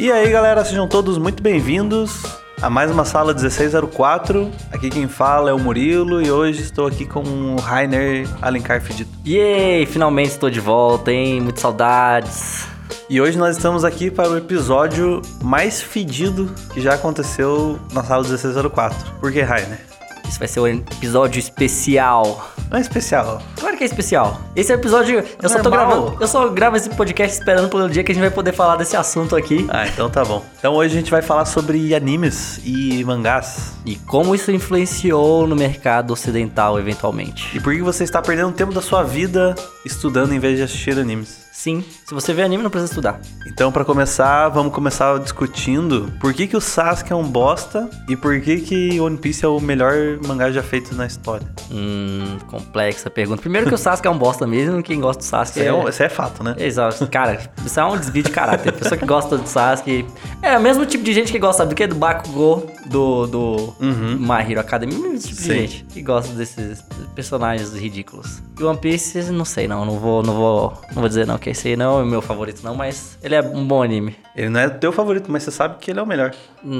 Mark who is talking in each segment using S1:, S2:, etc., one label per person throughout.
S1: E aí, galera, sejam todos muito bem-vindos a mais uma sala 1604. Aqui quem fala é o Murilo e hoje estou aqui com o Rainer Alencar Fedido.
S2: Yay! Finalmente estou de volta, hein? Muitas saudades.
S1: E hoje nós estamos aqui para o episódio mais fedido que já aconteceu na sala 1604. Por que, Rainer?
S2: Isso vai ser um episódio especial.
S1: Não é especial.
S2: Claro que é especial. Esse é o episódio... Eu só gravo esse podcast esperando pelo dia que a gente vai poder falar desse assunto aqui.
S1: Ah, então tá bom. Então hoje a gente vai falar sobre animes e mangás.
S2: E como isso influenciou no mercado ocidental, eventualmente.
S1: E por que você está perdendo tempo da sua vida estudando em vez de assistir animes.
S2: Sim, se você vê anime não precisa estudar.
S1: Então, pra começar, vamos começar discutindo por que o Sasuke é um bosta e por que One Piece é o melhor mangá já feito na história.
S2: Complexa pergunta. Primeiro que o Sasuke é um bosta mesmo, quem gosta do Sasuke
S1: Isso é fato, né?
S2: Exato. Cara, isso é um desvio de caráter. A pessoa que gosta do Sasuke é o mesmo tipo de gente que gosta do que? Do Bakugou, do My Hero Academia. O mesmo tipo de gente que gosta desses personagens ridículos. E One Piece, não sei não. Não vou dizer não que esse aí não é o meu favorito não, mas ele é um bom anime.
S1: Ele não é teu favorito, mas você sabe que ele é o melhor.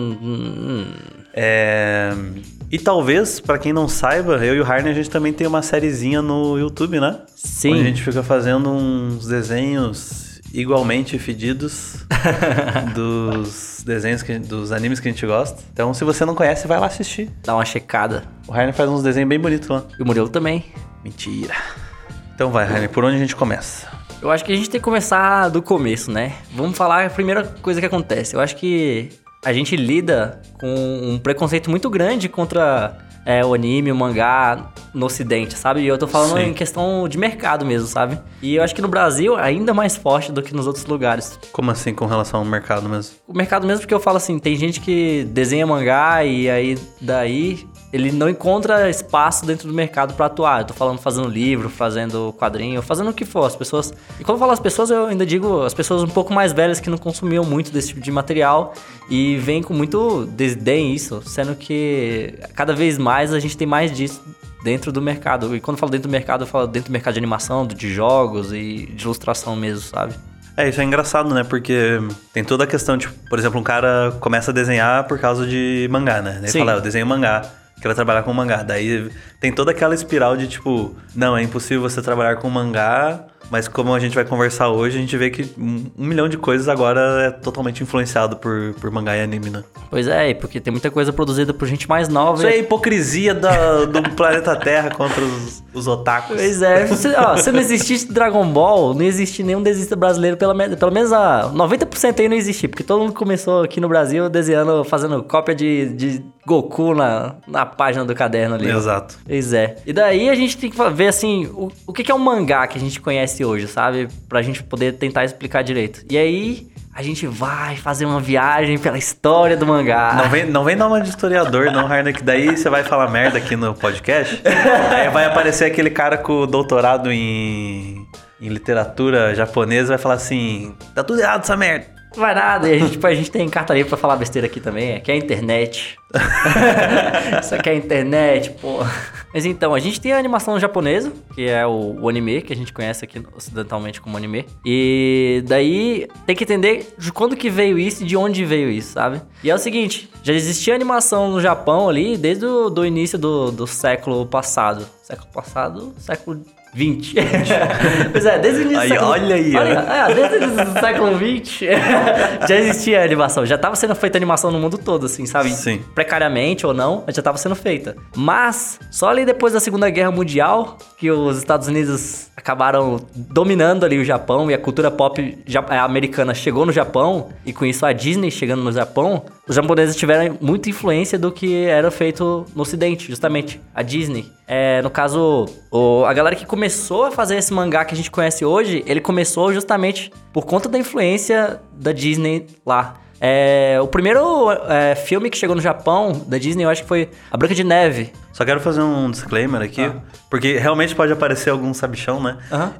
S1: E talvez, pra quem não saiba, eu e o Rainer, a gente também tem uma sériezinha no YouTube, né?
S2: Sim.
S1: Onde a gente fica fazendo uns desenhos igualmente fedidos dos desenhos, dos animes que a gente gosta. Então, se você não conhece, vai lá assistir.
S2: Dá uma checada.
S1: O Rainer faz uns desenhos bem bonitos lá.
S2: E o Murilo também.
S1: Mentira. Então vai, Rainer, por onde a gente começa?
S2: Eu acho que a gente tem que começar do começo, né? Vamos falar a primeira coisa que acontece. Eu acho que a gente lida com um preconceito muito grande contra o anime, o mangá no ocidente, sabe? E eu tô falando em questão de mercado mesmo, sabe? E eu acho que no Brasil ainda mais forte do que nos outros lugares.
S1: Como assim com relação ao mercado mesmo?
S2: O mercado mesmo porque eu falo assim, tem gente que desenha mangá e aí daí ele não encontra espaço dentro do mercado pra atuar. Eu tô falando fazendo livro, fazendo quadrinho, fazendo o que for. As pessoas... E quando eu falo as pessoas, eu ainda digo as pessoas um pouco mais velhas que não consumiam muito desse tipo de material e vêm com muito desdém isso, sendo que cada vez mais a gente tem mais disso dentro do mercado. E quando eu falo dentro do mercado, eu falo dentro do mercado de animação, de jogos e de ilustração mesmo, sabe?
S1: Isso é engraçado, né? Porque tem toda a questão, tipo, por exemplo, um cara começa a desenhar por causa de mangá, né? Ele fala, eu desenho mangá. Quero trabalhar com mangá. Daí tem toda aquela espiral de tipo, não, é impossível você trabalhar com mangá, mas como a gente vai conversar hoje, a gente vê que 1 milhão de coisas agora é totalmente influenciado por mangá e anime, né?
S2: Pois é, porque tem muita coisa produzida por gente mais nova.
S1: Isso é a hipocrisia do planeta Terra contra os otakus.
S2: Pois é, se não existisse Dragon Ball, não existe nenhum desenhista brasileiro, pelo menos 90% aí não existia, porque todo mundo começou aqui no Brasil desenhando, fazendo cópia de Goku na página do caderno ali.
S1: Exato.
S2: Pois é. E daí a gente tem que ver, assim, o que é um mangá que a gente conhece hoje, sabe? Pra gente poder tentar explicar direito. E aí a gente vai fazer uma viagem pela história do mangá.
S1: Não vem dar uma de historiador, não, Rainer, que daí você vai falar merda aqui no podcast. Aí vai aparecer aquele cara com doutorado em literatura japonesa e vai falar assim, tá tudo errado essa merda.
S2: Não vai nada, e a gente tem carta livre pra falar besteira aqui também, que é a internet. Isso aqui é a internet, pô. Mas então, a gente tem a animação japonesa, que é o anime, que a gente conhece aqui ocidentalmente como anime. E daí tem que entender de quando que veio isso e de onde veio isso, sabe? E é o seguinte, já existia animação no Japão ali desde o início do século passado. Século 20. Pois é, desde o início do século...
S1: Olha aí,
S2: desde o início do século 20 já existia animação. Já estava sendo feita animação no mundo todo, assim, sabe?
S1: Sim.
S2: Precariamente ou não, já estava sendo feita. Mas, só ali depois da Segunda Guerra Mundial, que os Estados Unidos acabaram dominando ali o Japão e a cultura pop americana chegou no Japão, e com isso a Disney chegando no Japão, os japoneses tiveram muita influência do que era feito no Ocidente, justamente, a Disney. No caso, a galera que começou a fazer esse mangá que a gente conhece hoje, ele começou justamente por conta da influência da Disney lá. O primeiro filme que chegou no Japão, da Disney, eu acho que foi A Branca de Neve.
S1: Só quero fazer um disclaimer aqui, porque realmente pode aparecer algum sabichão, né?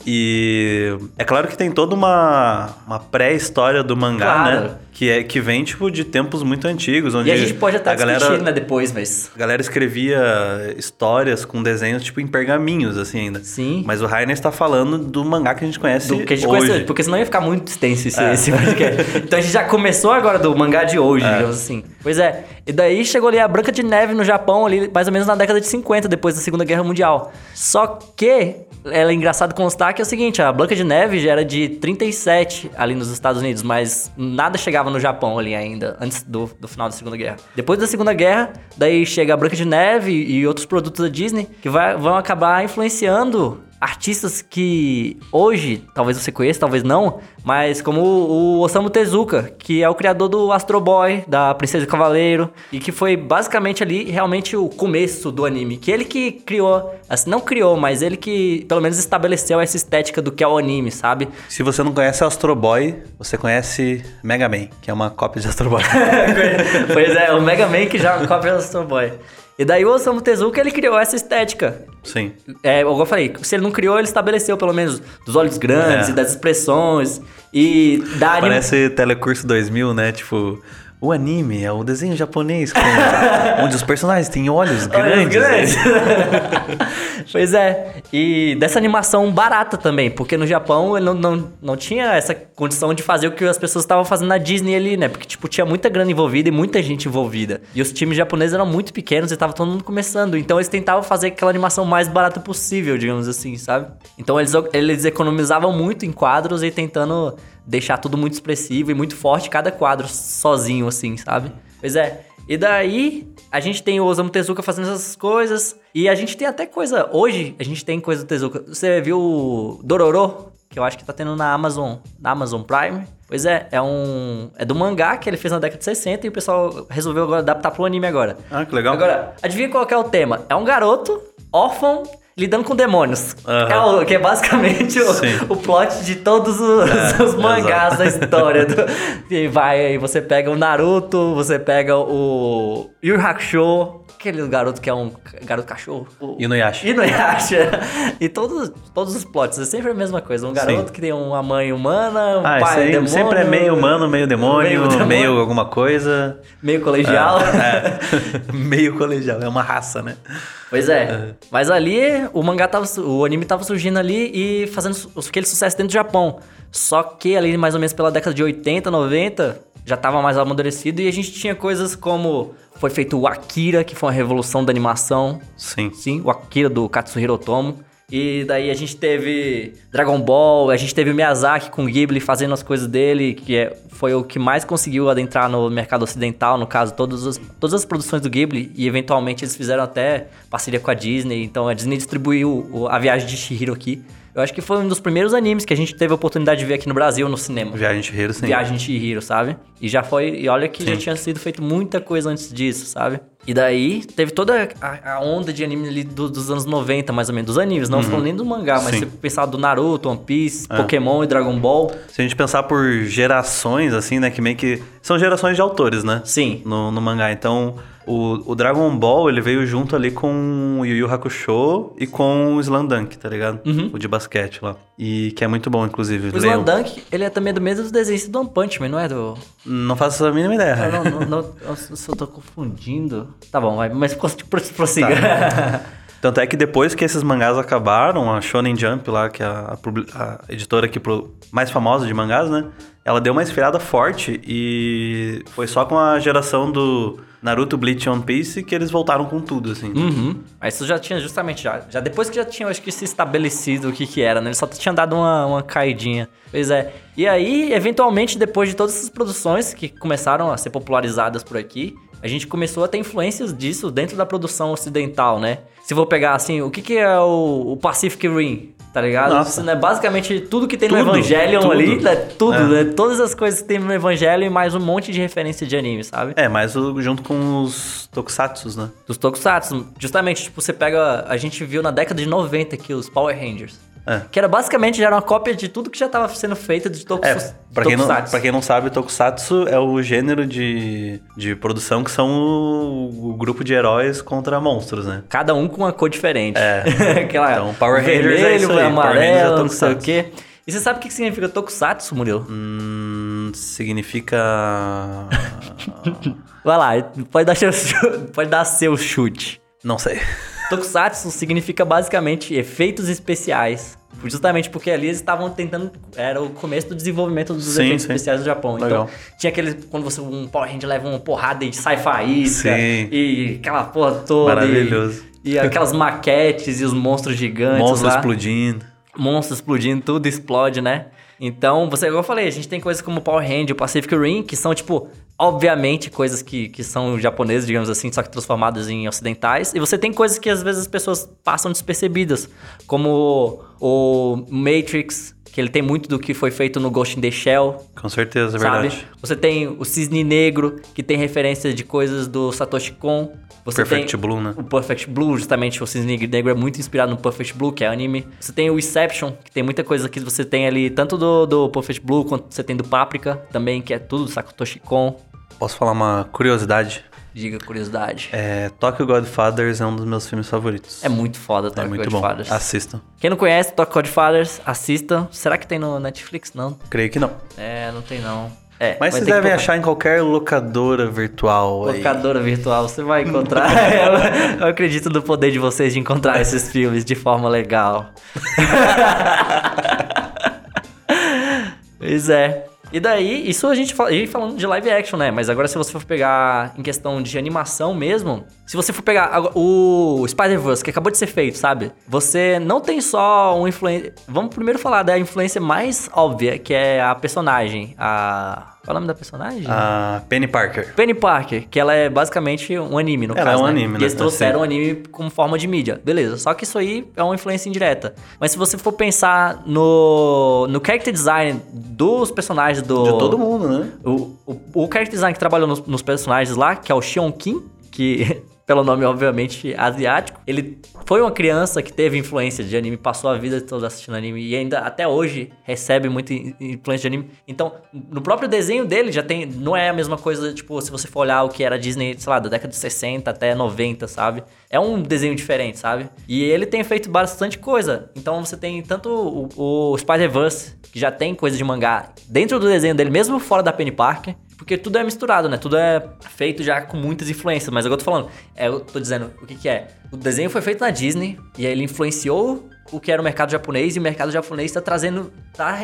S1: E é claro que tem toda uma pré-história do mangá, né? Que vem, tipo, de tempos muito antigos, onde
S2: e a gente pode até discutir, né, depois, mas...
S1: A galera escrevia histórias com desenhos, tipo, em pergaminhos, assim, ainda.
S2: Sim.
S1: Mas o Rainer está falando do mangá que a gente conhece hoje.
S2: Porque senão ia ficar muito extenso esse podcast. Então a gente já começou agora história do mangá de hoje, digamos assim. Pois é. E daí chegou ali a Branca de Neve no Japão, ali mais ou menos na década de 50, depois da Segunda Guerra Mundial. Só que é engraçado constar que é o seguinte, a Branca de Neve já era de 37 ali nos Estados Unidos, mas nada chegava no Japão ali ainda, antes do final da Segunda Guerra. Depois da Segunda Guerra, daí chega a Branca de Neve e outros produtos da Disney que vão acabar influenciando artistas que hoje, talvez você conheça, talvez não, mas como o Osamu Tezuka, que é o criador do Astro Boy, da Princesa e Cavaleiro, e que foi basicamente ali realmente o começo do anime, que ele que criou, assim, não criou, mas ele que pelo menos estabeleceu essa estética do que é o anime, sabe?
S1: Se você não conhece Astro Boy, você conhece Mega Man, que é uma cópia de Astro Boy.
S2: Pois é, o Mega Man que já é uma cópia do Astro Boy. E daí o Osamu Tezuka, ele criou essa estética.
S1: Sim.
S2: Como eu falei, se ele não criou, ele estabeleceu pelo menos dos olhos grandes e das expressões e da
S1: Parece Telecurso 2000, né? Tipo, o anime é o desenho japonês onde os personagens têm olhos grandes.
S2: Pois é. E dessa animação barata também, porque no Japão ele não tinha essa condição de fazer o que as pessoas estavam fazendo na Disney ali, né? Porque, tipo, tinha muita grana envolvida e muita gente envolvida. E os times japoneses eram muito pequenos e tava todo mundo começando. Então eles tentavam fazer aquela animação mais barata possível, digamos assim, sabe? Então eles economizavam muito em quadros e tentando deixar tudo muito expressivo e muito forte, cada quadro sozinho, assim, sabe? Pois é. E daí, a gente tem o Osamu Tezuka fazendo essas coisas. E a gente tem até coisa... Hoje, a gente tem coisa do Tezuka. Você viu o Dororo? Que eu acho que tá tendo na Amazon Prime. Pois é, é do mangá que ele fez na década de 60 e o pessoal resolveu agora adaptar pro anime agora.
S1: Ah, que legal.
S2: Agora, adivinha qual que é o tema? É um garoto órfão lidando com demônios. Que é basicamente o plot de todos os mangás da história. E aí você pega o Naruto, você pega o Yu Yu Hakusho, aquele garoto que é um garoto cachorro.
S1: Inuyasha.
S2: E todos os plots, é sempre a mesma coisa. Um garoto que tem uma mãe humana, um pai demônio.
S1: Sempre é meio humano, meio demônio, meio alguma coisa.
S2: Meio colegial.
S1: Meio colegial, é uma raça, né?
S2: Pois é. Mas ali, o anime tava surgindo ali e fazendo aquele sucesso dentro do Japão. Só que ali, mais ou menos pela década de 80, 90, já tava mais amadurecido e a gente tinha coisas como... Foi feito o Akira, que foi uma revolução da animação. Sim, o Akira do Katsuhiro Otomo. E daí a gente teve Dragon Ball, a gente teve o Miyazaki com o Ghibli fazendo as coisas dele, foi o que mais conseguiu adentrar no mercado ocidental, no caso, todas as produções do Ghibli, e eventualmente eles fizeram até parceria com a Disney, então a Disney distribuiu a Viagem de Chihiro aqui. Eu acho que foi um dos primeiros animes que a gente teve a oportunidade de ver aqui no Brasil, no cinema.
S1: Viagem de Chihiro, sim.
S2: Viagem de Chihiro, sabe? E olha que já tinha sido feito muita coisa antes disso, sabe? E daí, teve toda a onda de anime ali dos anos 90, mais ou menos. Dos animes, não falando nem do mangá, mas se pensar do Naruto, One Piece, Pokémon e Dragon Ball. Se
S1: a gente pensar por gerações, assim, né? Que meio que... São gerações de autores, né?
S2: Sim.
S1: No mangá. Então... O Dragon Ball, ele veio junto ali com o Yu Yu Hakusho e com o Slam Dunk, tá ligado? O de basquete lá. E que é muito bom, inclusive.
S2: O Slam Dunk, ele é também do mesmo desenho do One Punch Man, não é do...
S1: Não faço a mínima ideia.
S2: Eu só tô confundindo. Tá bom, mas prossiga.
S1: Tá. Tanto é que depois que esses mangás acabaram, a Shonen Jump lá, que é a editora aqui mais famosa de mangás, né? Ela deu uma esfriada forte e foi só com a geração do Naruto, Bleach e One Piece que eles voltaram com tudo, assim.
S2: Mas isso já tinha justamente... Já depois que já tinha, acho que, se estabelecido o que era, né? Ele só tinha dado uma caidinha. Pois é. E aí, eventualmente, depois de todas essas produções que começaram a ser popularizadas por aqui, a gente começou a ter influências disso dentro da produção ocidental, né? Se for pegar, assim, o que é o Pacific Rim, tá ligado? Isso, né? Basicamente, tudo que tem no Evangelion ali, né? Né? Todas as coisas que tem no Evangelion e mais um monte de referência de anime, sabe?
S1: Mas junto com os tokusatsus, né?
S2: Dos tokusatsu. Justamente, tipo, você pega... A gente viu na década de 90 aqui os Power Rangers. Que era basicamente já era uma cópia de tudo que já estava sendo feito de tokusatsu.
S1: Pra quem não sabe, tokusatsu é o gênero de produção que são o grupo de heróis contra monstros, né?
S2: Cada um com uma cor diferente.
S1: Então, Power Rangers
S2: vermelho,
S1: é isso aí.
S2: amarelo, não sei o quê. E você sabe o que significa tokusatsu, Murilo?
S1: Significa...
S2: Vai lá, pode dar seu chute.
S1: Não sei.
S2: Tokusatsu significa basicamente efeitos especiais Justamente porque ali eles estavam tentando... Era o começo do desenvolvimento dos efeitos especiais do Japão.
S1: Legal.
S2: Então, tinha aquele... Quando um Power Ranger leva uma porrada de sai faísca e aquela porra toda.
S1: Maravilhoso.
S2: E aquelas maquetes e os monstros gigantes
S1: Monstros
S2: lá.
S1: explodindo.
S2: Monstros explodindo, tudo explode, né? Então, igual eu falei, a gente tem coisas como Power Ranger, Pacific Rim, que são, tipo, obviamente coisas que são japonesas, digamos assim, só que transformadas em ocidentais. E você tem coisas que às vezes as pessoas passam despercebidas, como o Matrix, que ele tem muito do que foi feito no Ghost in the Shell.
S1: Com certeza, é
S2: sabe?
S1: verdade.
S2: Você tem o Cisne Negro, que tem referências de coisas do Satoshi Kon. Você
S1: Perfect
S2: tem
S1: Blue, né?
S2: O Perfect Blue, justamente o Cisne Negro é muito inspirado no Perfect Blue, que é anime. Você tem o Inception, que tem muita coisa que você tem ali, tanto do Perfect Blue, quanto você tem do Paprika também, que é tudo do Satoshi Kon.
S1: Posso falar uma curiosidade?
S2: Diga, curiosidade.
S1: Tokyo Godfathers é um dos meus filmes favoritos.
S2: É muito foda Tokyo Godfathers.
S1: Bom. Assistam.
S2: Quem não conhece Tokyo Godfathers, assista. Será que tem no Netflix? Não.
S1: Creio que não.
S2: Não tem não.
S1: Mas vocês devem achar em qualquer locadora virtual.
S2: Locadora virtual, você vai encontrar. Eu acredito no poder de vocês de encontrar esses filmes de forma legal. Pois é. E daí, isso a gente falando de live action, né? Mas agora se você for pegar em questão de animação mesmo... Se você for pegar o Spider-Verse, que acabou de ser feito, sabe? Você não tem só um influência... Vamos primeiro falar da influência mais óbvia, que é a personagem. Qual é o nome da personagem?
S1: A Penny Parker.
S2: Penny Parker, que ela é basicamente um anime, no caso,
S1: é um
S2: né?
S1: anime, né?
S2: E eles trouxeram o anime como forma de mídia. Beleza, só que isso aí é uma influência indireta. Mas se você for pensar no character design dos personagens
S1: De todo mundo, né?
S2: O character design que trabalhou nos personagens lá, que é o Xion Kim, que... pelo nome, obviamente, asiático. Ele foi uma criança que teve influência de anime, passou a vida toda assistindo anime e ainda até hoje recebe muita influência de anime. Então, no próprio desenho dele já tem... Não é a mesma coisa, tipo, se você for olhar o que era Disney, sei lá, da década de 60 até 90, sabe? É um desenho diferente, sabe? E ele tem feito bastante coisa. Então, você tem tanto o Spider-Verse, que já tem coisa de mangá dentro do desenho dele, mesmo fora da Penny Parker. Porque tudo é misturado, né? Tudo é feito já com muitas influências. Mas agora eu tô falando, eu tô dizendo o que é. O desenho foi feito na Disney e aí ele influenciou o que era o mercado japonês. E o mercado japonês tá trazendo,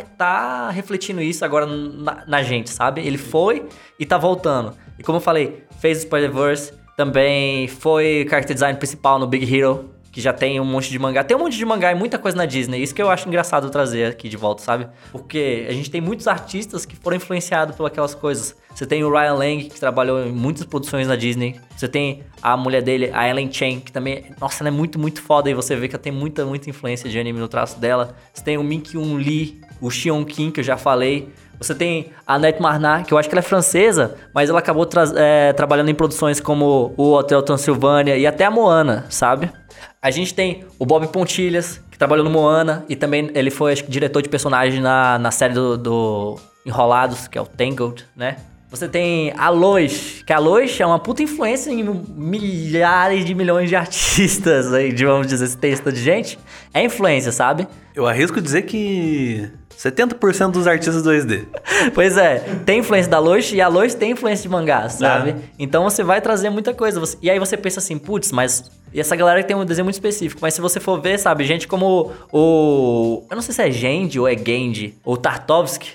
S2: tá refletindo isso agora na gente, sabe? Ele foi e tá voltando. E como eu falei, fez o Spider-Verse, também foi character design principal no Big Hero, que já tem um monte de mangá. Tem um monte de mangá e muita coisa na Disney. Isso que eu acho engraçado trazer aqui de volta, sabe? Porque a gente tem muitos artistas que foram influenciados por aquelas coisas. Você tem o Ryan Lang, que trabalhou em muitas produções na Disney. Você tem a mulher dele, a Ellen Chen, que também... Nossa, ela é muito, muito foda. E você vê que ela tem muita, muita influência de anime no traço dela. Você tem o Min-Kyun Lee, o Xion Kim, que eu já falei. Você tem a Annette Marnat, que eu acho que ela é francesa, mas ela acabou trabalhando em produções como o Hotel Transilvânia e até a Moana, sabe? A gente tem o Bob Pontilhas, que trabalhou no Moana, e também ele foi, acho que, diretor de personagem na série do Enrolados, que é o Tangled, né? Você tem a Lois, que a Lois é uma puta influência em milhares de milhões de artistas aí, vamos dizer, esse texto de gente. É influência, sabe?
S1: Eu arrisco dizer que 70% dos artistas 2D.
S2: Pois é, tem influência da Lois e a Lois tem influência de mangá, sabe? Então você vai trazer muita coisa. E aí você pensa assim, putz, mas... E essa galera tem um desenho muito específico. Mas se você for ver, sabe, gente como o... Eu não sei se é Gendy ou é Gendy, ou Tartakovsky,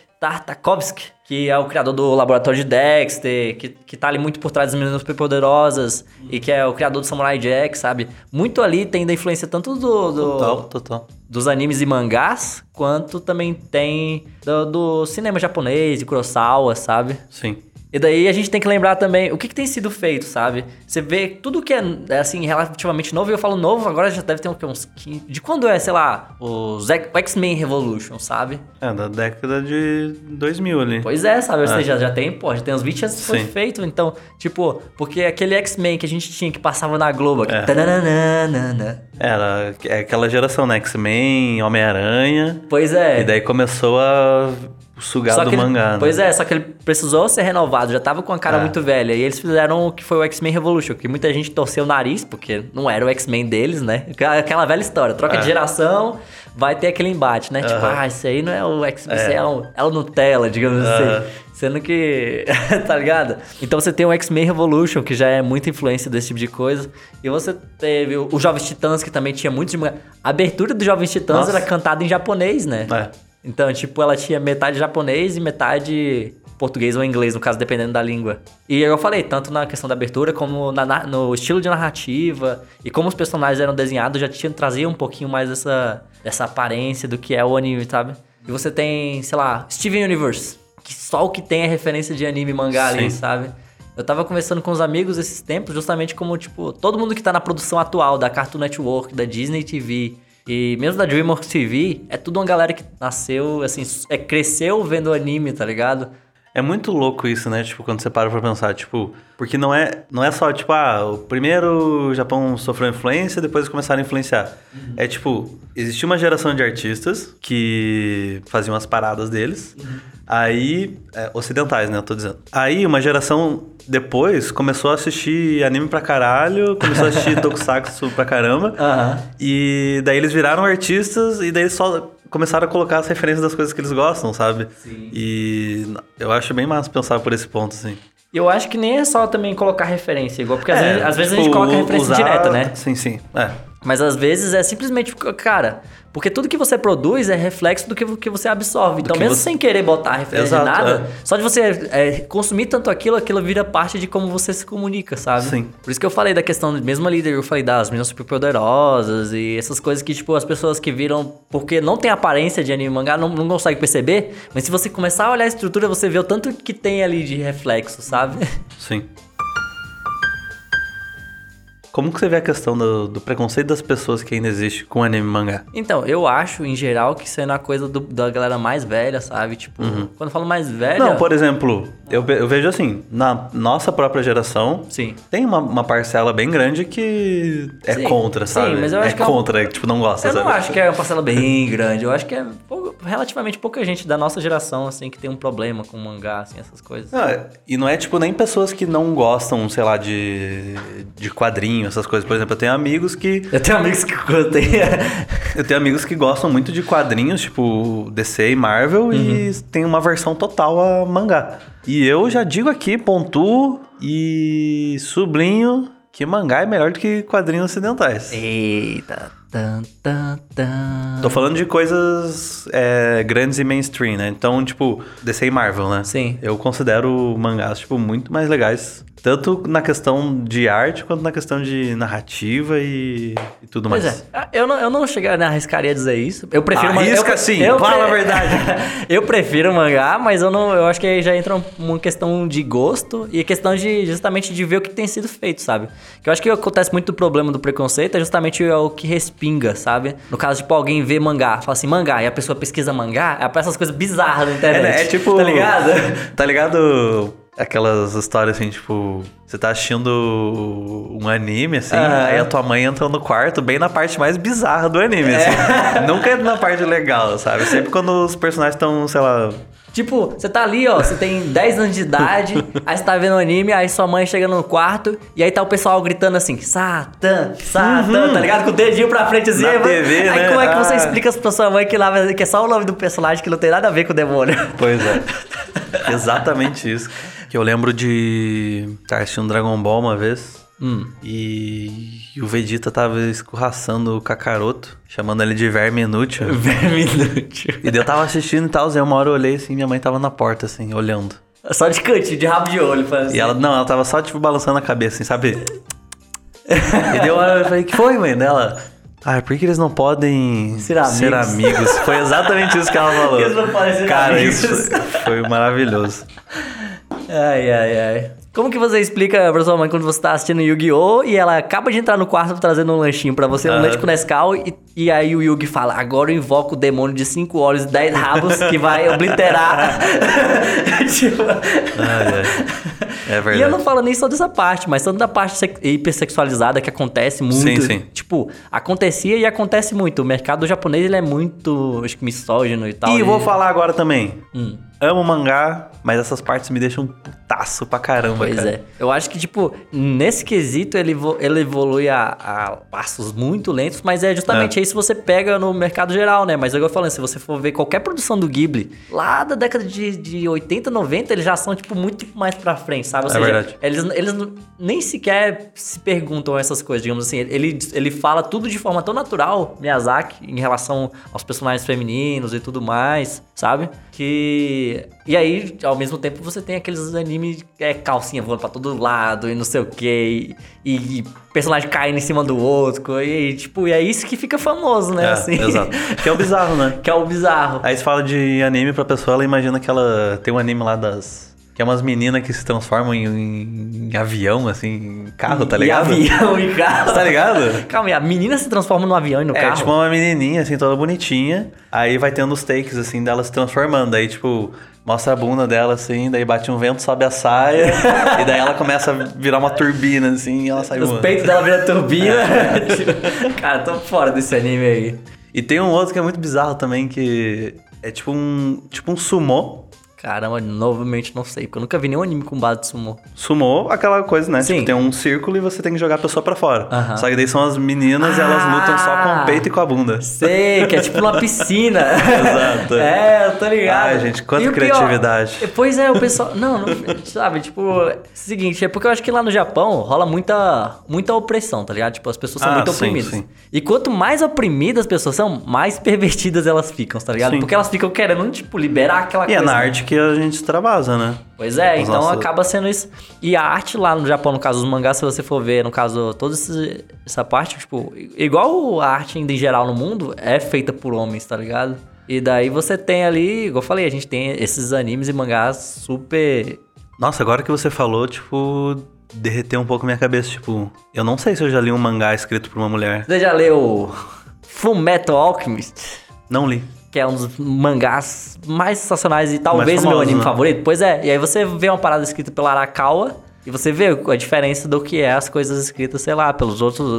S2: que é o criador do Laboratório de Dexter, que tá ali muito por trás das Meninas Superpoderosas, e que é o criador do Samurai Jack, sabe? Muito ali tem da influência tanto
S1: Total.
S2: dos animes e mangás, quanto também tem do cinema japonês, de Kurosawa, sabe?
S1: Sim.
S2: E daí a gente tem que lembrar também o que tem sido feito, sabe? Você vê tudo que é, assim, relativamente novo, e eu falo novo, agora já deve ter uns 15... De quando é, sei lá, o X-Men Revolution, sabe?
S1: É, da década de 2000 ali.
S2: Pois é, sabe? Ou seja, já tem uns 20 anos que foi
S1: Sim.
S2: feito, então, tipo... Porque aquele X-Men que a gente tinha, que passava na Globo, que...
S1: Era aquela geração, né? X-Men, Homem-Aranha.
S2: Pois é.
S1: E daí começou a sugado do mangá, né?
S2: Pois é, só que ele precisou ser renovado, já tava com a cara muito velha. E eles fizeram o que foi o X-Men Revolution, que muita gente torceu o nariz, porque não era o X-Men deles, né? Aquela velha história, troca de geração, vai ter aquele embate, né? Tipo, isso aí não é o X-Men, isso é o Nutella, digamos assim. Sendo que, tá ligado? Então você tem o X-Men Revolution, que já é muita influência desse tipo de coisa. E você teve o Jovens Titãs, que também tinha muitos... A abertura do Jovens Titãs era cantada em japonês, né? Então, tipo, ela tinha metade japonês e metade português ou inglês, no caso, dependendo da língua. E eu falei, tanto na questão da abertura, como no estilo de narrativa, e como os personagens eram desenhados, já trazia um pouquinho mais dessa aparência do que é o anime, sabe? E você tem, sei lá, Steven Universe, que só o que tem é referência de anime e mangá ali, sabe? Eu tava conversando com os amigos esses tempos, justamente como, tipo, todo mundo que tá na produção atual, da Cartoon Network, da Disney TV... E mesmo da DreamWorks TV, é tudo uma galera que nasceu, assim, cresceu vendo anime, tá ligado?
S1: É muito louco isso, né? Tipo, quando você para pra pensar, tipo... Porque não é só, tipo, o primeiro o Japão sofreu influência, depois eles começaram a influenciar. É, tipo, existia uma geração de artistas que faziam as paradas deles. Aí... ocidentais, né? Eu tô dizendo. Aí, uma geração depois começou a assistir anime pra caralho, começou a assistir tokusatsu pra caramba. E daí eles viraram artistas e daí só... começaram a colocar as referências das coisas que eles gostam, sabe? Sim. E eu acho bem massa pensar por esse ponto, assim.
S2: Eu acho que nem é só também colocar referência, igual, porque às vezes a gente coloca referência direta, né?
S1: Sim.
S2: Mas às vezes é simplesmente, cara, porque tudo que você produz é reflexo do que você absorve. Então, mesmo sem querer botar referência de nada, só de você consumir tanto aquilo vira parte de como você se comunica, sabe?
S1: Sim.
S2: Por isso que eu falei da questão, mesmo ali, eu falei das meninas superpoderosas e essas coisas que, tipo, as pessoas que viram, porque não tem aparência de anime e mangá, não conseguem perceber, mas se você começar a olhar a estrutura, você vê o tanto que tem ali de reflexo, sabe?
S1: Sim. Como que você vê a questão do preconceito das pessoas que ainda existe com anime e mangá?
S2: Então, eu acho, em geral, que isso é uma coisa da galera mais velha, sabe? Tipo, quando eu falo mais velha...
S1: Não, por exemplo, eu vejo assim, na nossa própria geração, tem uma parcela bem grande que é contra, sabe?
S2: Sim, mas eu acho que
S1: contra, tipo, não gosta, sabe?
S2: Eu não acho que é uma parcela bem grande, eu acho que é relativamente pouca gente da nossa geração, assim, que tem um problema com mangá, assim, essas coisas.
S1: E não é, tipo, nem pessoas que não gostam, sei lá, de quadrinhos, essas coisas. Por exemplo, eu tenho amigos que...
S2: Eu tenho amigos Eita...
S1: Tô falando de coisas grandes e mainstream, né? Então, tipo, DC e Marvel, né?
S2: Sim.
S1: Eu considero mangás, tipo, muito mais legais. Tanto na questão de arte, quanto na questão de narrativa e tudo mais.
S2: Pois é. Eu não arriscaria dizer isso. Eu prefiro mangá.
S1: Arrisca sim, fala a verdade.
S2: Eu prefiro mangá, mas eu acho que aí já entra uma questão de gosto e a questão de justamente de ver o que tem sido feito, sabe? Que eu acho que acontece muito do problema do preconceito, é justamente o que respinga, sabe? No caso, tipo, alguém vê mangá, fala assim, mangá, e a pessoa pesquisa mangá, aparece essas coisas bizarras na internet.
S1: É tipo...
S2: Tá ligado?
S1: Tá ligado... Aquelas histórias assim, tipo... Você tá assistindo um anime, assim... Aí a tua mãe entra no quarto bem na parte mais bizarra do anime, assim. Nunca é na parte legal, sabe? Sempre quando os personagens estão, sei lá...
S2: Tipo, você tá ali, ó, você tem 10 anos de idade, aí você tá vendo anime, aí sua mãe chega no quarto, e aí tá o pessoal gritando assim, Satã, tá ligado? Com o dedinho pra frente assim.
S1: Na TV,
S2: aí
S1: né?
S2: Como é que você explica pra sua mãe que é só o nome do personagem que não tem nada a ver com o demônio?
S1: Pois é. Exatamente isso. Que eu lembro de estar assistindo Dragon Ball uma vez. E o Vegeta tava escorraçando o Kakaroto, chamando ele de verme inútil.
S2: Verme inútil.
S1: E daí eu tava assistindo e tal, aí uma hora eu olhei assim, minha mãe tava na porta, assim, olhando.
S2: Só de cantinho, de rabo de olho, assim.
S1: E ela tava só, tipo, balançando a cabeça, assim, sabe? E daí uma hora eu falei, que foi, mãe? Dela... por que eles não podem ser amigos? Foi exatamente isso que ela falou.
S2: Eles não podem ser amigos.
S1: Cara, isso foi maravilhoso.
S2: Ai. Como que você explica pra sua mãe quando você tá assistindo Yu-Gi-Oh! E ela acaba de entrar no quarto trazendo um lanchinho pra você, um lanche com Nescau, e aí o Yugi fala, agora eu invoco o demônio de 5 olhos e 10 rabos que vai obliterar. Tipo...
S1: É verdade.
S2: E eu não falo nem só dessa parte, mas tanto da parte hipersexualizada que acontece muito.
S1: Sim.
S2: Tipo, acontecia e acontece muito. O mercado japonês, ele é muito, acho que misógino e tal.
S1: E vou falar agora também. Amo mangá, mas essas partes me deixam putaço pra caramba,
S2: Pois
S1: cara.
S2: é. Eu acho que, tipo, nesse quesito ele evolui a passos muito lentos, mas é justamente aí se você pega no mercado geral, né? Mas eu falando, se você for ver qualquer produção do Ghibli, lá da década de 80, 90, eles já são, tipo, muito mais pra frente, sabe? Ou seja,
S1: verdade.
S2: eles nem sequer se perguntam essas coisas, digamos assim. Ele fala tudo de forma tão natural, Miyazaki, em relação aos personagens femininos e tudo mais, sabe? E aí, ao mesmo tempo, você tem aqueles animes calcinha voando pra todo lado e não sei o que, e personagem caindo em cima do outro, e tipo, e é isso que fica famoso, né? Assim.
S1: Exato. Que é o bizarro, né?
S2: Que é o bizarro.
S1: Aí você fala de anime pra pessoa, ela imagina que ela tem um anime lá que é umas meninas que se transformam em avião, assim, em carro, tá ligado?
S2: Em avião e carro.
S1: Tá ligado?
S2: Calma aí, a menina se transforma num avião e no carro?
S1: É, tipo uma menininha, assim, toda bonitinha. Aí vai tendo os takes, assim, dela se transformando. Aí, tipo, mostra a bunda dela, assim, daí bate um vento, sobe a saia. E daí ela começa a virar uma turbina, assim, e ela sai voando.
S2: Os peitos dela viram turbina. Cara, tô fora desse anime aí.
S1: E tem um outro que é muito bizarro também, que é tipo um sumô.
S2: Caramba, novamente não sei, porque eu nunca vi nenhum anime com base de sumô.
S1: Sumô, aquela coisa, né?
S2: Sim.
S1: Tipo, tem um círculo e você tem que jogar a pessoa pra fora.
S2: Aham.
S1: Só que daí são as meninas e elas lutam só com o peito e com a bunda.
S2: Sei, que é tipo uma piscina.
S1: Exato.
S2: É, eu tô ligado.
S1: Ai, gente, quanta
S2: E o
S1: criatividade.
S2: pior, pois é, o pessoal... Não, sabe, tipo... Seguinte, é porque eu acho que lá no Japão rola muita opressão, tá ligado? Tipo, as pessoas são muito
S1: sim,
S2: oprimidas.
S1: sim.
S2: E quanto mais oprimidas as pessoas são, mais pervertidas elas ficam, tá ligado?
S1: Sim.
S2: Porque elas ficam querendo, tipo, liberar aquela
S1: E
S2: coisa.
S1: é na arte que a gente extravasa, né?
S2: Pois é, então
S1: Nossa.
S2: acaba sendo isso. E a arte lá no Japão, no caso dos mangás, se você for ver, no caso, toda essa parte, tipo, igual a arte ainda em geral no mundo, é feita por homens, tá ligado? E daí você tem ali, igual eu falei, a gente tem esses animes e mangás super...
S1: Nossa, agora que você falou, tipo, derreteu um pouco minha cabeça. Tipo, eu não sei se eu já li um mangá escrito por uma mulher.
S2: Você já leu Fullmetal Alchemist?
S1: Não li.
S2: Que é um dos mangás mais sensacionais e talvez o meu
S1: famoso,
S2: anime
S1: né?
S2: favorito. Pois é, e aí você vê uma parada escrita pela Arakawa e você vê a diferença do que é as coisas escritas, sei lá, pelos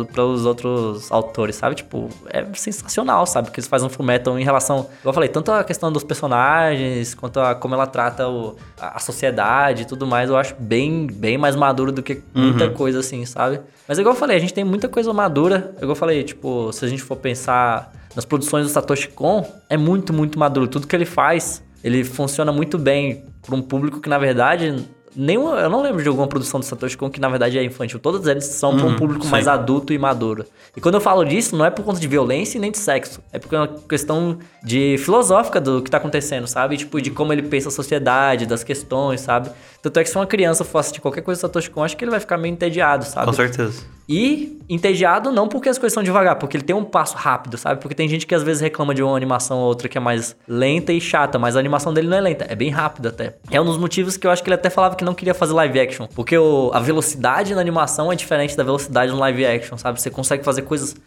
S2: outros autores, sabe? Tipo, é sensacional, sabe? Que eles fazem um Fullmetal em relação, como eu falei, tanto a questão dos personagens, quanto a como ela trata a sociedade e tudo mais, eu acho bem mais maduro do que muita coisa assim, sabe? Mas igual eu falei, a gente tem muita coisa madura. Igual eu falei, tipo, se a gente for pensar nas produções do Satoshi Kon, é muito maduro. Tudo que ele faz, ele funciona muito bem para um público que, na verdade... Eu não lembro de alguma produção do Satoshi Kon que, na verdade, é infantil. Todas elas são para um público
S1: sim.
S2: mais adulto e maduro. E quando eu falo disso, não é por conta de violência e nem de sexo. É porque é uma questão de filosófica do que tá acontecendo, sabe? Tipo, de como ele pensa a sociedade, das questões, sabe? Tanto é que se uma criança for assistir qualquer coisa do Satoshi Kon, acho que ele vai ficar meio entediado, sabe?
S1: Com certeza.
S2: E entediado não porque as coisas são devagar, porque ele tem um passo rápido, sabe? Porque tem gente que às vezes reclama de uma animação ou outra que é mais lenta e chata, mas a animação dele não é lenta, é bem rápida até. É um dos motivos que eu acho que ele até falava que não queria fazer live action, porque a velocidade na animação é diferente da velocidade no live action, sabe? Você consegue fazer coisas,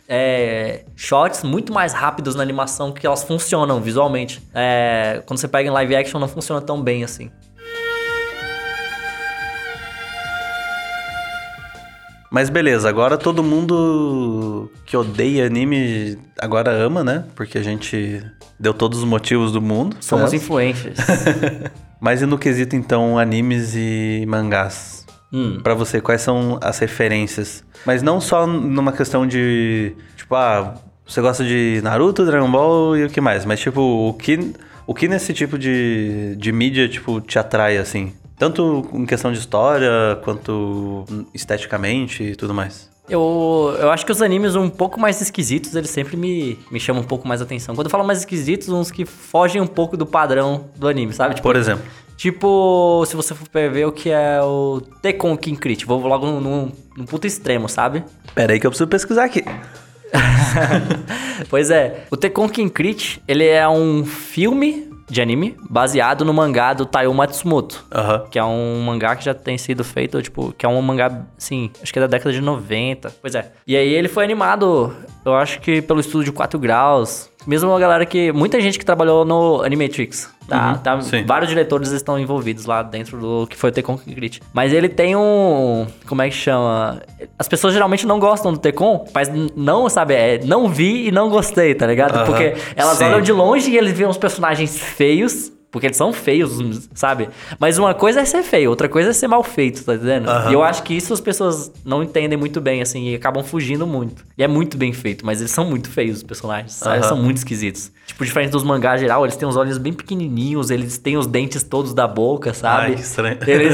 S2: shots muito mais rápidos na animação que elas funcionam visualmente. Quando você pega em live action não funciona tão bem assim.
S1: Mas beleza, agora todo mundo que odeia anime agora ama, né? Porque a gente deu todos os motivos do mundo.
S2: Somos
S1: né?
S2: influencers.
S1: Mas e no quesito, então, animes e mangás? Pra você, quais são as referências? Mas não só numa questão de... Tipo, você gosta de Naruto, Dragon Ball e o que mais? Mas, tipo, o que nesse tipo de mídia, tipo, te atrai, assim? Tanto em questão de história, quanto esteticamente e tudo mais.
S2: Eu acho que os animes um pouco mais esquisitos, eles sempre me chamam um pouco mais atenção. Quando eu falo mais esquisitos, uns que fogem um pouco do padrão do anime, sabe? Tipo,
S1: por exemplo?
S2: Tipo, se você for ver o que é o Tekken Crit, vou logo num puto extremo, sabe?
S1: Pera aí que eu preciso pesquisar aqui.
S2: Pois é, o Tekken Crit, ele é um filme de anime, baseado no mangá do Taiyo Matsumoto.
S1: Aham.
S2: Que é um mangá que já tem sido feito, tipo, que é um mangá, assim, acho que é da década de 90. Pois é. E aí ele foi animado, eu acho que pelo estúdio 4 Graus. Mesmo uma galera que... Muita gente que trabalhou no Animatrix. Vários diretores estão envolvidos lá dentro do que foi o Tekken Grit. Mas ele tem um... Como é que chama? As pessoas geralmente não gostam do Tekken, mas não, sabe? Não vi e não gostei, tá ligado? Porque elas olham de longe e eles veem uns personagens feios... Porque eles são feios, sabe? Mas uma coisa é ser feio, outra coisa é ser mal feito, tá entendendo? E eu acho que isso as pessoas não entendem muito bem, assim, e acabam fugindo muito. E é muito bem feito, mas eles são muito feios, os personagens, sabe? Eles são muito esquisitos. Tipo, diferente dos mangás geral, eles têm os olhos bem pequenininhos, eles têm os dentes todos da boca, sabe?
S1: Ai, que estranho.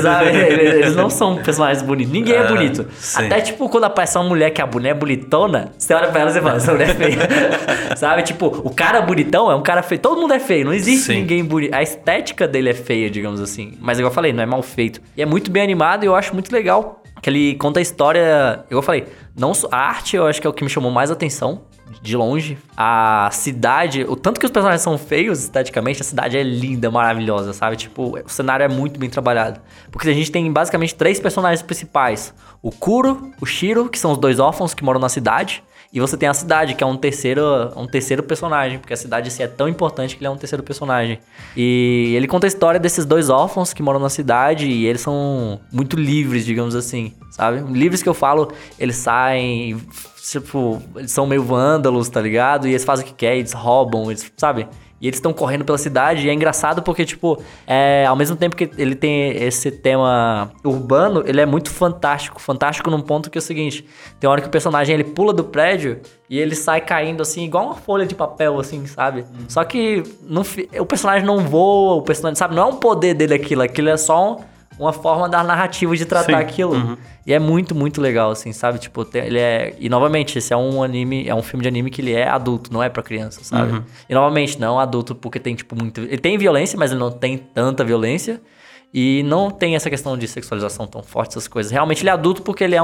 S2: Eles não são personagens bonitos. Ninguém é bonito.
S1: Sim.
S2: Até, tipo, quando aparece uma mulher que a mulher é bonitona, você olha pra ela e você fala, essa mulher é feia. Sabe? Tipo, o cara bonitão é um cara feio. Todo mundo é feio, não existe ninguém bonito. A estética dele é feia, digamos assim. Mas igual eu falei, não é mal feito. E é muito bem animado e eu acho muito legal que ele conta a história... Igual eu falei, a arte eu acho que é o que me chamou mais atenção, de longe. A cidade, o tanto que os personagens são feios esteticamente, a cidade é linda, maravilhosa, sabe? Tipo, o cenário é muito bem trabalhado. Porque a gente tem basicamente 3 personagens principais. O Kuro, o Shiro, que são os 2 órfãos que moram na cidade. E você tem a cidade, que é um terceiro personagem, porque a cidade assim, é tão importante que ele é um terceiro personagem. E ele conta a história desses 2 órfãos que moram na cidade e eles são muito livres, digamos assim, sabe? Livres que eu falo, eles saem, tipo, eles são meio vândalos, tá ligado? E eles fazem o que querem, eles roubam, eles, sabe? E eles estão correndo pela cidade e é engraçado porque, tipo, ao mesmo tempo que ele tem esse tema urbano, ele é muito fantástico. Fantástico num ponto que é o seguinte, tem hora que o personagem, ele pula do prédio e ele sai caindo, assim, igual uma folha de papel, assim, sabe? Só que o personagem não voa, o personagem, sabe? Não é um poder dele aquilo é só uma forma da narrativa de tratar aquilo. E é muito, muito legal, assim, sabe? Tipo, ele é... E, novamente, esse é um anime... É um filme de anime que ele é adulto, não é pra criança, sabe? E, novamente, não é adulto porque tem, tipo, muito... Ele tem violência, mas ele não tem tanta violência. E não tem essa questão de sexualização tão forte, essas coisas. Realmente, ele é adulto porque ele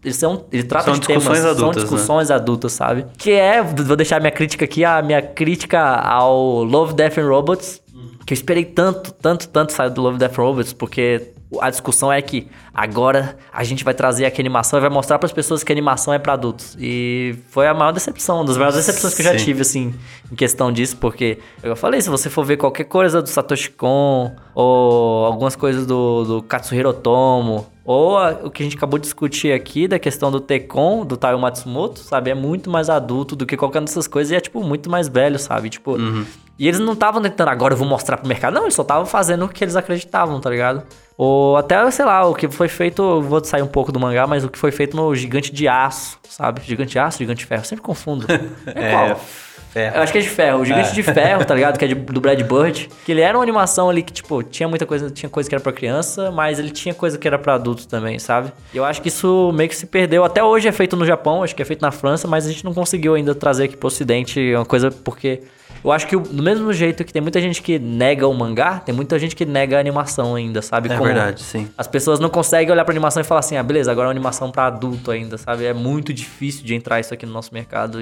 S2: trata de temas... São discussões adultas, sabe? Que é... Vou deixar a minha crítica aqui. A minha crítica ao Love, Death and Robots. Que eu esperei tanto sair do Love, Death and Robots, porque... A discussão é que agora a gente vai trazer aqui a animação e vai mostrar para as pessoas que a animação é para adultos. E foi a maior decepção, uma das maiores decepções que eu já tive, assim, em questão disso, porque eu falei, se você for ver qualquer coisa do Satoshi Kon, ou algumas coisas do Katsuhiro Otomo, ou o que a gente acabou de discutir aqui, da questão do Tekken, do Taiyo Matsumoto, sabe? É muito mais adulto do que qualquer dessas coisas e é, tipo, muito mais velho, sabe? Tipo... E eles não estavam tentando, agora eu vou mostrar pro mercado. Não, eles só estavam fazendo o que eles acreditavam, tá ligado? Ou até, sei lá, o que foi feito... Eu vou sair um pouco do mangá, mas o que foi feito no Gigante de Aço, sabe? Gigante de Aço, Gigante de Ferro. Eu sempre confundo. Qual?
S1: Ferro.
S2: Eu acho que é de Ferro. O Gigante de Ferro, tá ligado? Que é do Brad Bird. Que ele era uma animação ali que, tipo, tinha muita coisa... Tinha coisa que era pra criança, mas ele tinha coisa que era pra adulto também, sabe? E eu acho que isso meio que se perdeu. Até hoje é feito no Japão, acho que é feito na França, mas a gente não conseguiu ainda trazer aqui pro Ocidente uma coisa porque... Eu acho que do mesmo jeito que tem muita gente que nega o mangá, tem muita gente que nega a animação ainda, sabe?
S1: É verdade, sim.
S2: As pessoas não conseguem olhar pra animação e falar assim, beleza, agora é uma animação pra adulto ainda, sabe? É muito difícil de entrar isso aqui no nosso mercado.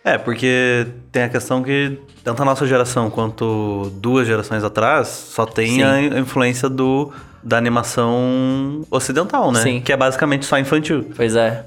S1: Porque tem a questão que tanto a nossa geração quanto 2 gerações atrás só tem a influência da animação ocidental, né?
S2: Sim.
S1: Que é basicamente só infantil.
S2: Pois é.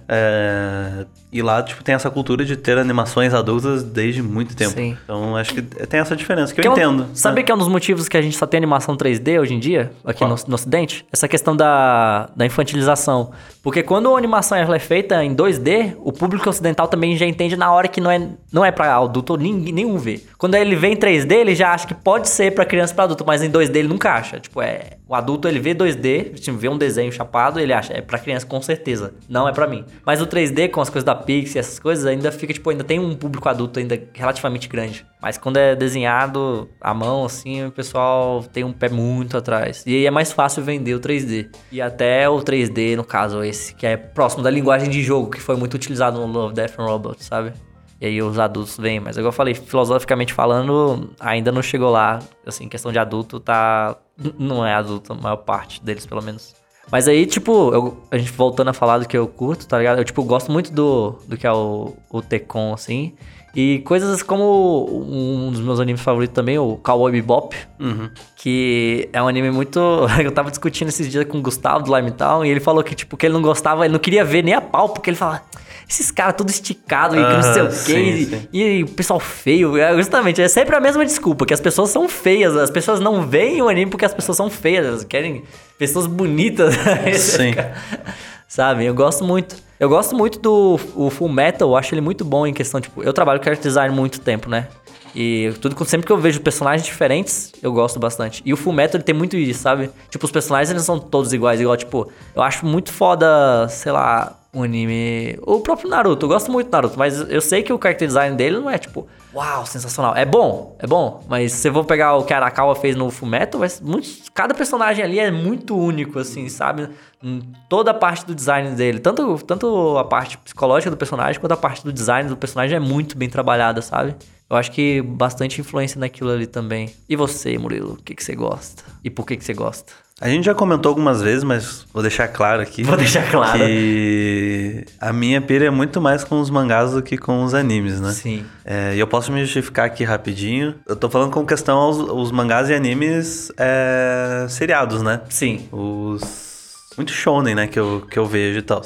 S1: E lá, tipo, tem essa cultura de ter animações adultas desde muito tempo.
S2: Sim.
S1: Então, acho que tem essa diferença que eu entendo.
S2: Sabe que é um dos motivos que a gente só tem animação 3D hoje em dia, aqui no Ocidente? Essa questão da infantilização. Porque quando a animação é feita em 2D, o público ocidental também já entende na hora que não é pra adulto, nenhum vê. Quando ele vê em 3D, ele já acha que pode ser pra criança e pra adulto, mas em 2D ele nunca acha. Tipo, o adulto, ele vê 2D, tipo, vê um desenho chapado, ele acha, é pra criança com certeza, não é pra mim. Mas o 3D, com as coisas da Pixar e essas coisas, ainda fica, tipo, ainda tem um público adulto ainda relativamente grande. Mas quando é desenhado à mão, assim, o pessoal tem um pé muito atrás. E aí é mais fácil vender o 3D. E até o 3D, no caso, esse, que é próximo da linguagem de jogo, que foi muito utilizado no Love, Death and Robots, sabe? E aí os adultos vêm. Mas igual eu falei, filosoficamente falando, ainda não chegou lá. Assim, questão de adulto, não é adulto, a maior parte deles, pelo menos. Mas aí, tipo, a gente voltando a falar do que eu curto, tá ligado? Eu, tipo, gosto muito do que é o Tekken, assim. E coisas como um dos meus animes favoritos também, o Cowboy Bebop, que é um anime muito... Eu tava discutindo esses dias com o Gustavo do Limetown e ele falou que, tipo, que ele não gostava, ele não queria ver nem a pau, porque ele falava... Esses caras tudo esticado e que não sei o quê. E o pessoal feio. Justamente, é sempre a mesma desculpa, que as pessoas são feias. As pessoas não veem o anime porque as pessoas são feias. Elas querem pessoas bonitas.
S1: Sim.
S2: Sabe? Eu gosto muito. Eu gosto muito do Full Metal. Eu acho ele muito bom em questão, tipo... Eu trabalho com character design há muito tempo, né? E sempre que eu vejo personagens diferentes, eu gosto bastante. E o Full Metal, ele tem muito isso, sabe? Tipo, os personagens, eles são todos iguais. Igual, tipo... Eu acho muito foda, sei lá... Um anime... O próprio Naruto, eu gosto muito do Naruto, mas eu sei que o character design dele não é tipo... Uau, sensacional. É bom, mas se eu vou pegar o que a Arakawa fez no Fullmetal, cada personagem ali é muito único, assim, sabe? Toda a parte do design dele, tanto a parte psicológica do personagem, quanto a parte do design do personagem é muito bem trabalhada, sabe? Eu acho que bastante influência naquilo ali também. E você, Murilo, o que você gosta? E por que você gosta?
S1: A gente já comentou algumas vezes, mas vou deixar claro aqui.
S2: Vou deixar claro.
S1: Que a minha pira é muito mais com os mangás do que com os animes, né?
S2: Sim.
S1: E eu posso me justificar aqui rapidinho. Eu tô falando com questão aos mangás e animes seriados, né?
S2: Sim.
S1: Muito shonen, né? Que eu vejo e tal.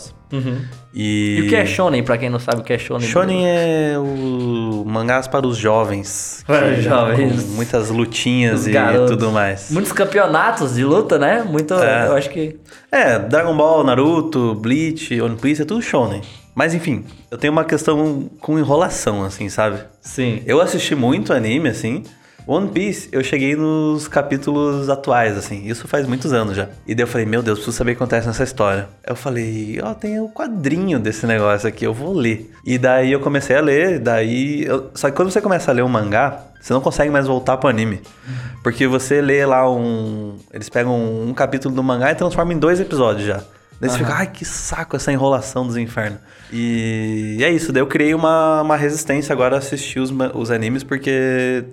S2: E o que é shonen, pra quem não sabe o que é shonen?
S1: Shonen é o mangás para os jovens.
S2: Para os jovens.
S1: Com muitas lutinhas e tudo mais.
S2: Muitos campeonatos de luta, né? Eu acho que...
S1: Dragon Ball, Naruto, Bleach, One Piece, é tudo shonen. Mas enfim, eu tenho uma questão com enrolação, assim, sabe?
S2: Sim.
S1: Eu assisti muito anime, assim... One Piece, eu cheguei nos capítulos atuais, assim. Isso faz muitos anos já. E daí eu falei, meu Deus, preciso saber o que acontece nessa história. Eu falei, tem o quadrinho desse negócio aqui, eu vou ler. E daí eu comecei a ler, Só que quando você começa a ler um mangá, você não consegue mais voltar pro anime. Porque você lê lá Eles pegam um capítulo do mangá e transformam em 2 episódios já. Daí você fica, ai, que saco essa enrolação dos infernos. E é isso, daí eu criei uma resistência agora a assistir os animes, porque...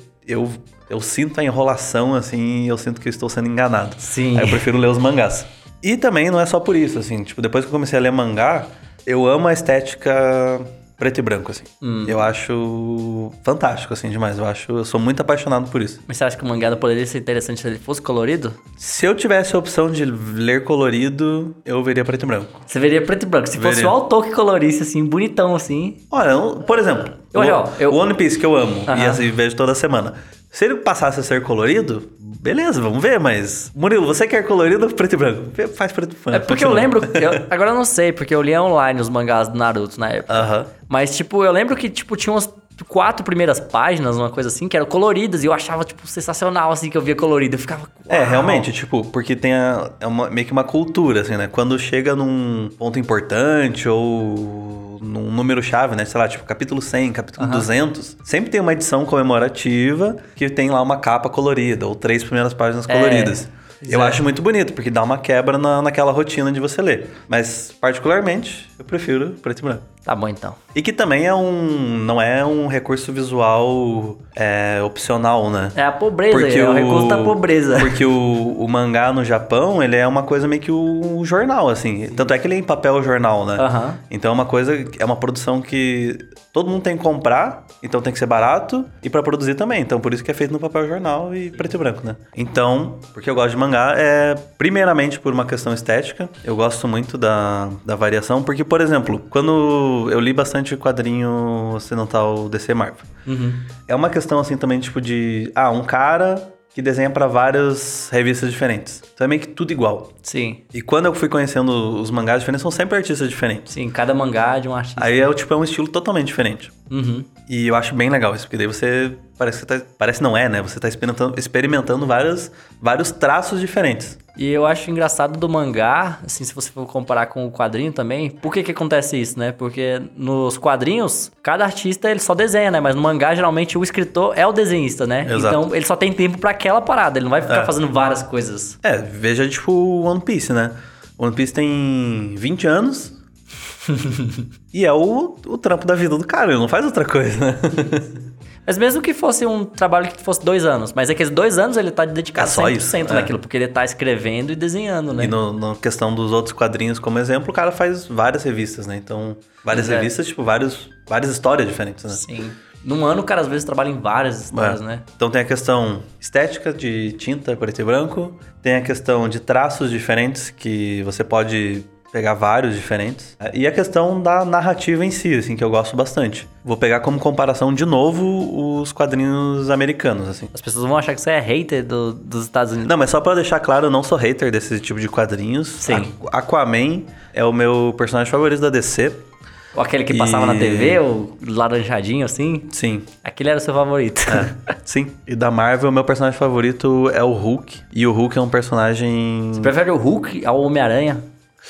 S1: Eu sinto a enrolação, assim, eu sinto que eu estou sendo enganado.
S2: Sim.
S1: Aí eu prefiro ler os mangás. E também não é só por isso, assim, tipo, depois que eu comecei a ler mangá, eu amo a estética preto e branco, assim. Eu acho fantástico, assim, demais. Eu sou muito apaixonado por isso.
S2: Mas você acha que o mangá não poderia ser interessante se ele fosse colorido?
S1: Se eu tivesse a opção de ler colorido, eu veria preto e branco.
S2: Você veria preto e branco. Se fosse o autor que colorisse, assim, bonitão, assim...
S1: Olha, por exemplo, o One Piece, que eu amo, e assim, vejo toda semana. Se ele passasse a ser colorido, beleza, vamos ver, mas... Murilo, você quer colorido ou preto e branco? Faz preto e branco.
S2: É porque eu lembro... Agora eu não sei, porque eu li online os mangás do Naruto na época. Mas, tipo, eu lembro que, tipo, tinha umas 4 primeiras páginas, uma coisa assim, que eram coloridas. E eu achava, tipo, sensacional, assim, que eu via colorido. Eu ficava... Uau.
S1: Realmente, tipo, porque tem meio que uma cultura, assim, né? Quando chega num ponto importante ou... num número-chave, né? Sei lá, tipo, capítulo 100, capítulo 200. Sempre tem uma edição comemorativa que tem lá uma capa colorida, ou 3 primeiras páginas coloridas. Eu acho muito bonito, porque dá uma quebra naquela rotina de você ler. Mas, particularmente, eu prefiro preto e branco.
S2: Tá bom, então.
S1: E que também não é um recurso visual opcional, né?
S2: É a pobreza, porque é o recurso da pobreza.
S1: Porque o mangá no Japão, ele é uma coisa meio que o jornal, assim. Tanto é que ele é em papel jornal, né? Então é uma produção que todo mundo tem que comprar, então tem que ser barato, e pra produzir também. Então por isso que é feito no papel jornal e preto e branco, né? Então, porque eu gosto de mangá, primeiramente por uma questão estética. Eu gosto muito da variação, porque, por exemplo, quando eu li bastante quadrinho ocidental DC Marvel. É uma questão assim também, tipo de... um cara que desenha pra várias revistas diferentes. Então é meio que tudo igual.
S2: Sim.
S1: E quando eu fui conhecendo os mangás diferentes, são sempre artistas diferentes.
S2: Sim, cada mangá é de um artista.
S1: Aí é um estilo totalmente diferente. E eu acho bem legal isso, porque daí você... Parece não é, né? Você tá experimentando vários traços diferentes.
S2: E eu acho engraçado do mangá, assim, se você for comparar com o quadrinho também, por que acontece isso, né? Porque nos quadrinhos, cada artista, ele só desenha, né? Mas no mangá, geralmente, o escritor é o desenhista, né?
S1: Exato.
S2: Então, ele só tem tempo pra aquela parada, ele não vai ficar fazendo várias coisas.
S1: Veja, tipo, One Piece, né? One Piece tem 20 anos... e é o trampo da vida do cara, ele não faz outra coisa, né?
S2: Mas mesmo que fosse um trabalho que fosse 2 anos, mas aqueles 2 anos ele tá dedicado 100% naquilo, porque ele tá escrevendo e desenhando, né?
S1: E na questão dos outros quadrinhos, como exemplo, o cara faz várias revistas, né? Então, várias revistas, tipo, várias histórias diferentes, né?
S2: Sim. Num ano, o cara às vezes trabalha em várias histórias, né?
S1: Então tem a questão estética de tinta, preto e branco. Tem a questão de traços diferentes, que você pode pegar vários diferentes. E a questão da narrativa em si, assim, que eu gosto bastante. Vou pegar como comparação de novo os quadrinhos americanos, assim.
S2: As pessoas vão achar que você é hater dos Estados Unidos.
S1: Não, mas só pra deixar claro, eu não sou hater desse tipo de quadrinhos.
S2: Sim.
S1: Aquaman é o meu personagem favorito da DC.
S2: Ou aquele que passava na TV, o laranjadinho assim?
S1: Sim.
S2: Aquele era o seu favorito.
S1: Sim. E da Marvel, o meu personagem favorito é o Hulk. E o Hulk é um personagem...
S2: Você prefere o Hulk ao Homem-Aranha?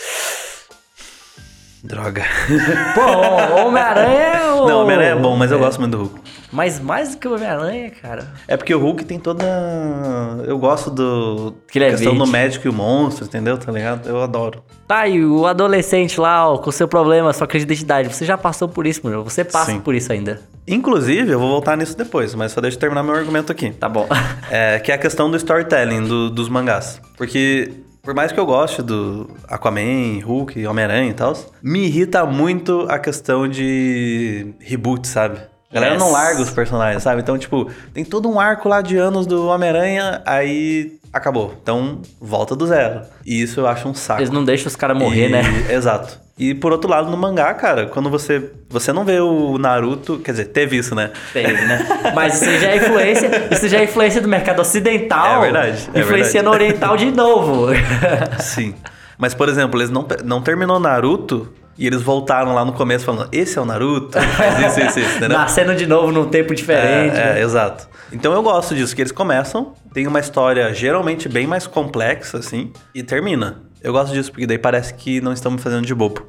S1: Droga.
S2: Pô, o Homem-Aranha é o...
S1: Não, o Homem-Aranha é bom, mas eu gosto muito do Hulk.
S2: Mas mais do que o Homem-Aranha, cara.
S1: É porque o Hulk tem toda... Eu gosto do...
S2: Que ele é
S1: questão do
S2: verde.
S1: médico e o monstro, entendeu? Tá ligado? Eu adoro.
S2: Tá, e o adolescente lá, ó, com o seu problema, sua crise de identidade. Você já passou por isso, meu. Você passa
S1: Sim.
S2: por isso ainda.
S1: Inclusive, eu vou voltar nisso depois, mas só deixa eu terminar meu argumento aqui.
S2: Tá bom.
S1: Que é a questão do storytelling dos mangás. Porque... Por mais que eu goste do Aquaman, Hulk, Homem-Aranha e tal, me irrita muito a questão de reboot, sabe? A galera não larga os personagens, sabe? Então, tipo, tem todo um arco lá de anos do Homem-Aranha, aí acabou. Então, volta do zero. E isso eu acho um saco.
S2: Eles não deixam os caras morrer, né?
S1: Exato. E por outro lado, no mangá, cara, quando você não vê o Naruto... Quer dizer, teve isso, né?
S2: Teve, né? Mas isso já é influência do mercado ocidental.
S1: É verdade.
S2: Influenciando o oriental de novo.
S1: Sim. Mas, por exemplo, eles não terminou Naruto e eles voltaram lá no começo falando, esse é o Naruto, faz isso, entendeu?
S2: Nascendo de novo num tempo diferente. né?
S1: Exato. Então eu gosto disso, que eles começam, tem uma história geralmente bem mais complexa, assim, e termina. Eu gosto disso, porque daí parece que não estamos fazendo de bobo.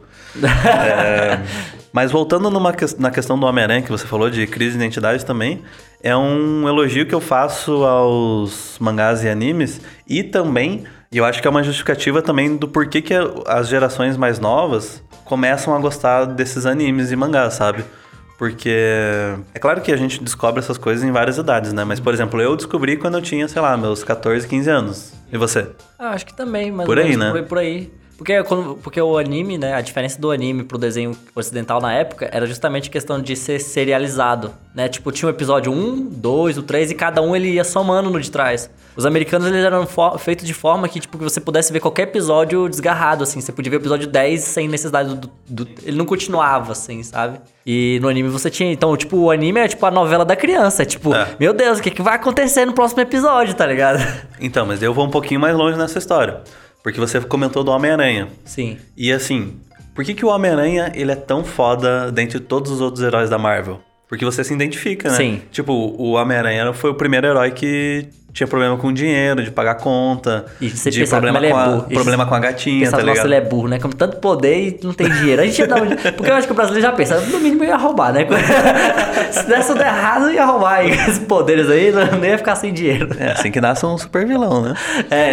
S1: Mas voltando na questão do Homem-Aranha que você falou, de crise de identidade também, é um elogio que eu faço aos mangás e animes, e também, e eu acho que é uma justificativa também do porquê que as gerações mais novas começam a gostar desses animes e mangás, sabe? Porque é claro que a gente descobre essas coisas em várias idades, né? Mas, por exemplo, eu descobri quando eu tinha, sei lá, meus 14, 15 anos. E você?
S2: Acho que também, mas
S1: Por aí, né?
S2: Por aí. Porque o anime, né? A diferença do anime pro desenho ocidental na época era justamente a questão de ser serializado, né? Tipo, tinha o episódio 1, 2, o 3 e cada um ele ia somando no de trás. Os americanos, eles eram feitos de forma que, tipo, que você pudesse ver qualquer episódio desgarrado, assim. Você podia ver o episódio 10 sem necessidade ele não continuava, assim, sabe? E no anime você tinha... Então, tipo, o anime é tipo a novela da criança. É tipo, meu Deus, o que vai acontecer no próximo episódio, tá ligado?
S1: Então, mas eu vou um pouquinho mais longe nessa história. Porque você comentou do Homem-Aranha.
S2: Sim.
S1: E assim, por que o Homem-Aranha ele é tão foda dentre todos os outros heróis da Marvel? Porque você se identifica, né?
S2: Sim.
S1: Tipo, o Homem-Aranha foi o primeiro herói que tinha problema com dinheiro, de pagar conta,
S2: E você
S1: de
S2: pensava,
S1: problema com a gatinha,
S2: pensava,
S1: tá ligado?
S2: nossa, ele é burro, né? Com tanto poder e não tem dinheiro. A gente ia dar Porque eu acho que o brasileiro já pensa, no mínimo eu ia roubar, né? Se desse tudo errado, eu ia roubar. E esses poderes aí, não ia ficar sem dinheiro.
S1: É assim que nasce um super vilão, né?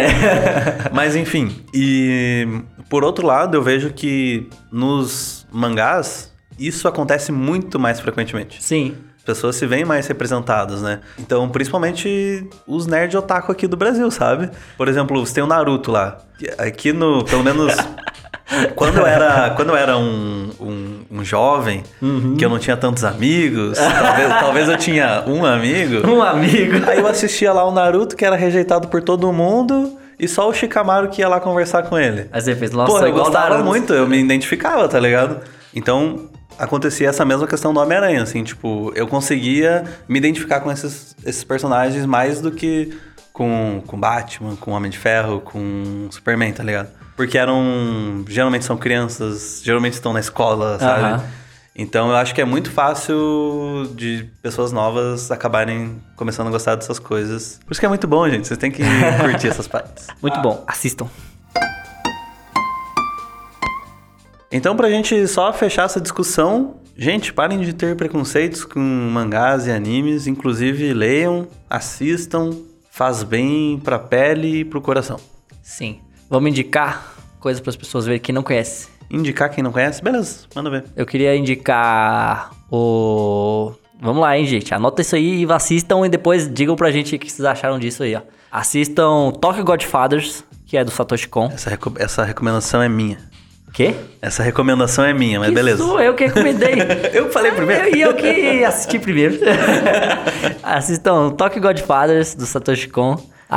S1: Mas enfim, e por outro lado, eu vejo que nos mangás, isso acontece muito mais frequentemente.
S2: Sim.
S1: Pessoas se veem mais representadas, né? Então, principalmente os nerd otaku aqui do Brasil, sabe? Por exemplo, você tem o Naruto lá. Aqui no... Pelo menos... Quando eu era um jovem, que eu não tinha tantos amigos, talvez eu tinha um amigo.
S2: Um amigo.
S1: Aí eu assistia lá o Naruto, que era rejeitado por todo mundo, e só o Shikamaru que ia lá conversar com ele.
S2: Aí você fez, nossa,
S1: Pô, eu
S2: igual
S1: gostava
S2: Naruto.
S1: muito, eu me identificava, tá ligado? Então... acontecia essa mesma questão do Homem-Aranha, assim, tipo, eu conseguia me identificar com esses personagens mais do que com Batman, com Homem de Ferro, com Superman, tá ligado? Porque geralmente são crianças, geralmente estão na escola, sabe? Então eu acho que é muito fácil de pessoas novas acabarem começando a gostar dessas coisas. Por isso que é muito bom, gente, vocês têm que curtir essas partes.
S2: Muito bom, assistam.
S1: Então, pra gente só fechar essa discussão, gente, parem de ter preconceitos com mangás e animes, inclusive leiam, assistam, faz bem pra pele e pro coração.
S2: Sim. Vamos indicar coisas para as pessoas verem que não conhecem.
S1: Indicar quem não conhece? Beleza, manda ver.
S2: Eu queria indicar o... Vamos lá, hein, gente. Anota isso aí e assistam e depois digam pra gente o que vocês acharam disso aí, ó. Assistam Tokyo Godfathers, que é do Satoshi Kon.
S1: Essa recomendação é minha.
S2: Quê?
S1: Essa recomendação é minha, mas beleza.
S2: Sou eu que recomendei.
S1: Eu falei primeiro.
S2: E eu que assisti primeiro. Assistam Tokyo Godfathers, do Satoshi Kon.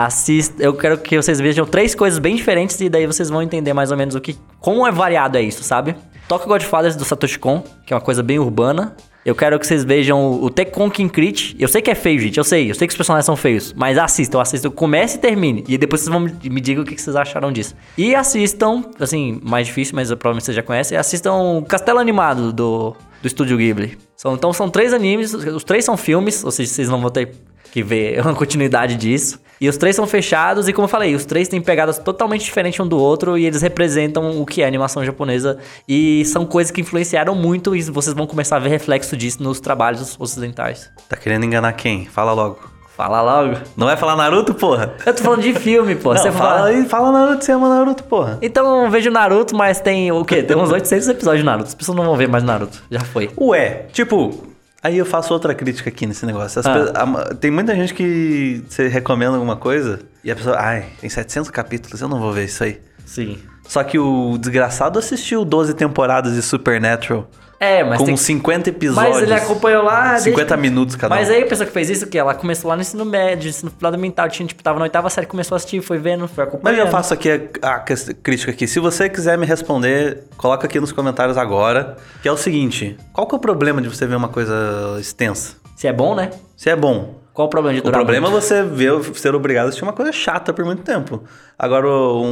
S2: Eu quero que vocês vejam 3 coisas bem diferentes e daí vocês vão entender mais ou menos como é variado é isso, sabe? Tokyo Godfathers, do Satoshi Kon, que é uma coisa bem urbana. Eu quero que vocês vejam o Tekkon Kinkrit. Eu sei que é feio, gente. Eu sei que os personagens são feios. Mas assistam. Comece e termine. E depois vocês vão me digam o que vocês acharam disso. E assistam, assim, mais difícil, mas provavelmente vocês já conhecem. Assistam Castelo Animado do Estúdio Ghibli. Então são 3 animes. Os 3 são filmes. Ou seja, vocês não vão ter que ver uma continuidade disso. E os 3 são fechados e, como eu falei, os 3 têm pegadas totalmente diferentes um do outro e eles representam o que é animação japonesa e são coisas que influenciaram muito e vocês vão começar a ver reflexo disso nos trabalhos ocidentais.
S1: Tá querendo enganar quem? Fala logo.
S2: Fala logo.
S1: Não vai falar Naruto, porra?
S2: Eu tô falando de filme, pô.
S1: Não,
S2: você
S1: fala Naruto, você ama Naruto, porra.
S2: Então vejo Naruto, mas tem o quê? Tem uns 800 episódios de Naruto. As pessoas não vão ver mais Naruto. Já foi.
S1: Ué, tipo... Aí eu faço outra crítica aqui nesse negócio. Tem muita gente que você recomenda alguma coisa e a pessoa... tem 700 capítulos, eu não vou ver isso aí.
S2: Sim.
S1: Só que o desgraçado assistiu 12 temporadas de Supernatural.
S2: Mas
S1: com 50 episódios.
S2: Mas ele acompanhou lá...
S1: 50 minutos cada um.
S2: Mas aí a pessoa que fez isso, que ela começou lá no ensino médio, ensino fundamental, tava na 8ª série, começou a assistir, foi vendo, foi acompanhando.
S1: Mas eu faço aqui a crítica aqui. Se você quiser me responder, coloca aqui nos comentários agora, que é o seguinte. Qual que é o problema de você ver uma coisa extensa?
S2: Se é bom, né?
S1: Se é bom.
S2: Qual o problema de durar
S1: O problema
S2: muito?
S1: é você ser obrigado a assistir uma coisa chata por muito tempo. Agora,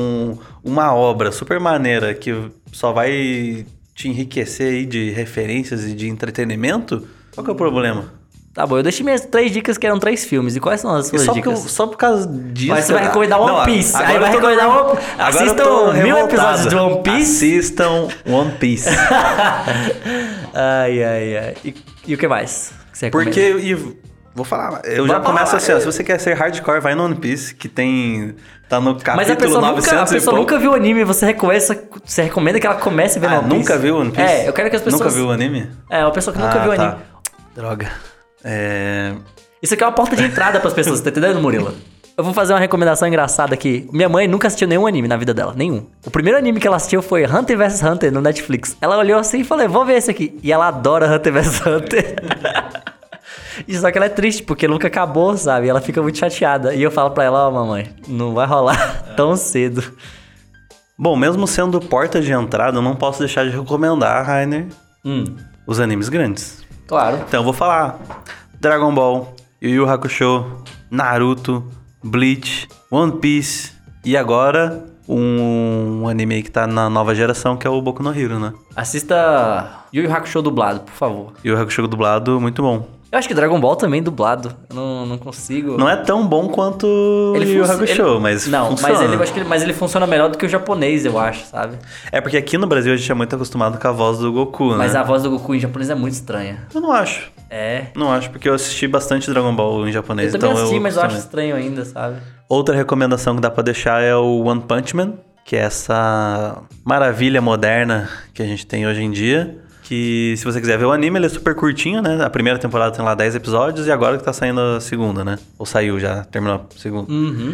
S1: uma obra super maneira que só vai... te enriquecer aí de referências e de entretenimento, qual que é o problema?
S2: Tá bom, eu deixei minhas 3 dicas que eram 3 filmes. E quais são as suas dicas?
S1: Só por causa disso...
S2: Mas você vai recomendar One Piece. Aí vai recomendar One Piece. Assistam 1000 episódios de One Piece.
S1: Assistam One Piece.
S2: Ai. E o que mais que você recomenda?
S1: Porque... Vou falar, eu já começo assim, ó, se você quer ser hardcore, vai no One Piece, que tem... Tá no capítulo 900
S2: a pessoa nunca viu o anime, você recomenda que ela comece a ver One Piece?
S1: Nunca viu o One Piece?
S2: Eu quero que as pessoas...
S1: Nunca viu o anime?
S2: Uma pessoa que nunca viu o anime.
S1: Droga.
S2: Isso aqui é uma porta de entrada pras pessoas, tá entendendo, Murilo? Eu vou fazer uma recomendação engraçada aqui. Minha mãe nunca assistiu nenhum anime na vida dela, nenhum. O primeiro anime que ela assistiu foi Hunter vs Hunter no Netflix. Ela olhou assim e falou, vou ver esse aqui. E ela adora Hunter vs Hunter. E só que ela é triste, porque nunca acabou, sabe? Ela fica muito chateada. E eu falo pra ela, mamãe, não vai rolar tão cedo.
S1: Bom, mesmo sendo porta de entrada, eu não posso deixar de recomendar, Rainer, os animes grandes.
S2: Claro.
S1: Então eu vou falar Dragon Ball, Yu Yu Hakusho, Naruto, Bleach, One Piece e agora um anime aí que tá na nova geração, que é o Boku no Hero, né?
S2: Assista Yu Yu Hakusho dublado, por favor.
S1: Yu Yu Hakusho dublado, muito bom.
S2: Eu acho que Dragon Ball também dublado. Eu não consigo...
S1: Não é tão bom quanto Yu Yu Hakusho, mas funciona.
S2: Mas ele funciona melhor do que o japonês, eu acho, sabe?
S1: É porque aqui no Brasil a gente é muito acostumado com a voz do Goku, né?
S2: Mas a voz do Goku em japonês é muito estranha.
S1: Eu não acho. Não acho, porque eu assisti bastante Dragon Ball em japonês.
S2: Eu também assisti, mas eu acho estranho ainda, sabe?
S1: Outra recomendação que dá pra deixar é o One Punch Man, que é essa maravilha moderna que a gente tem hoje em dia. Que se você quiser ver o anime, ele é super curtinho, né? A primeira temporada tem lá 10 episódios e agora que tá saindo a segunda, né? Ou saiu já, terminou a segunda.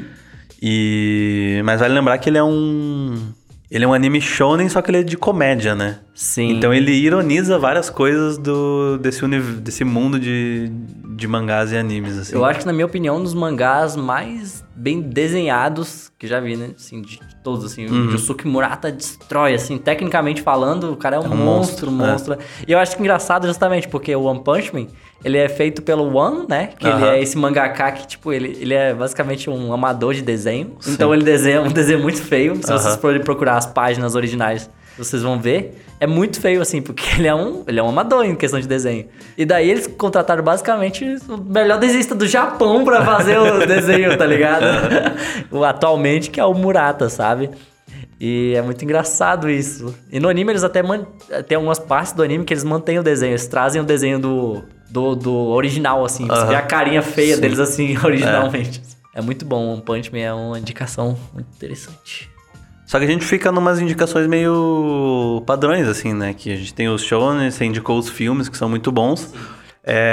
S1: Mas vale lembrar que ele é um anime shonen, só que ele é de comédia, né?
S2: Sim.
S1: Então ele ironiza várias coisas desse mundo de mangás e animes, assim.
S2: Eu acho que, na minha opinião, um dos mangás mais bem desenhados que já vi, né? Assim, de todos, assim. O Yusuke Murata destrói, assim. Tecnicamente falando, o cara é um monstro. E eu acho que engraçado justamente porque o One Punch Man, ele é feito pelo One, né? Que ele é esse mangaka que, tipo, ele é basicamente um amador de desenho. Sim. Então ele desenha um desenho muito feio. Se vocês forem procurar as páginas originais, vocês vão ver. É muito feio, assim, porque ele é um amador em questão de desenho. E daí eles contrataram basicamente o melhor desenhista do Japão pra fazer o desenho, tá ligado? Atualmente, que é o Murata, sabe? E é muito engraçado isso. E no anime eles até tem algumas partes do anime que eles mantêm o desenho. Eles trazem o desenho do original, assim. Você vê a carinha feia deles, assim, originalmente. É muito bom. One Punch Man é uma indicação muito interessante.
S1: Só que a gente fica numas indicações meio padrões, assim, né? Que a gente tem os shonen, você indicou os filmes, que são muito bons.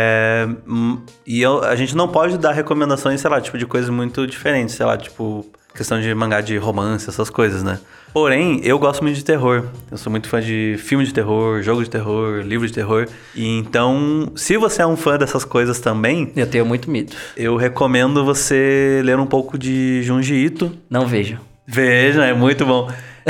S1: E a gente não pode dar recomendações, sei lá, tipo, de coisas muito diferentes. Sei lá, tipo, questão de mangá de romance, essas coisas, né? Porém, eu gosto muito de terror. Eu sou muito fã de filme de terror, jogo de terror, livro de terror. E então, se você é um fã dessas coisas também...
S2: Eu tenho muito medo.
S1: Eu recomendo você ler um pouco de Junji Ito.
S2: Não vejo.
S1: Veja, é muito bom.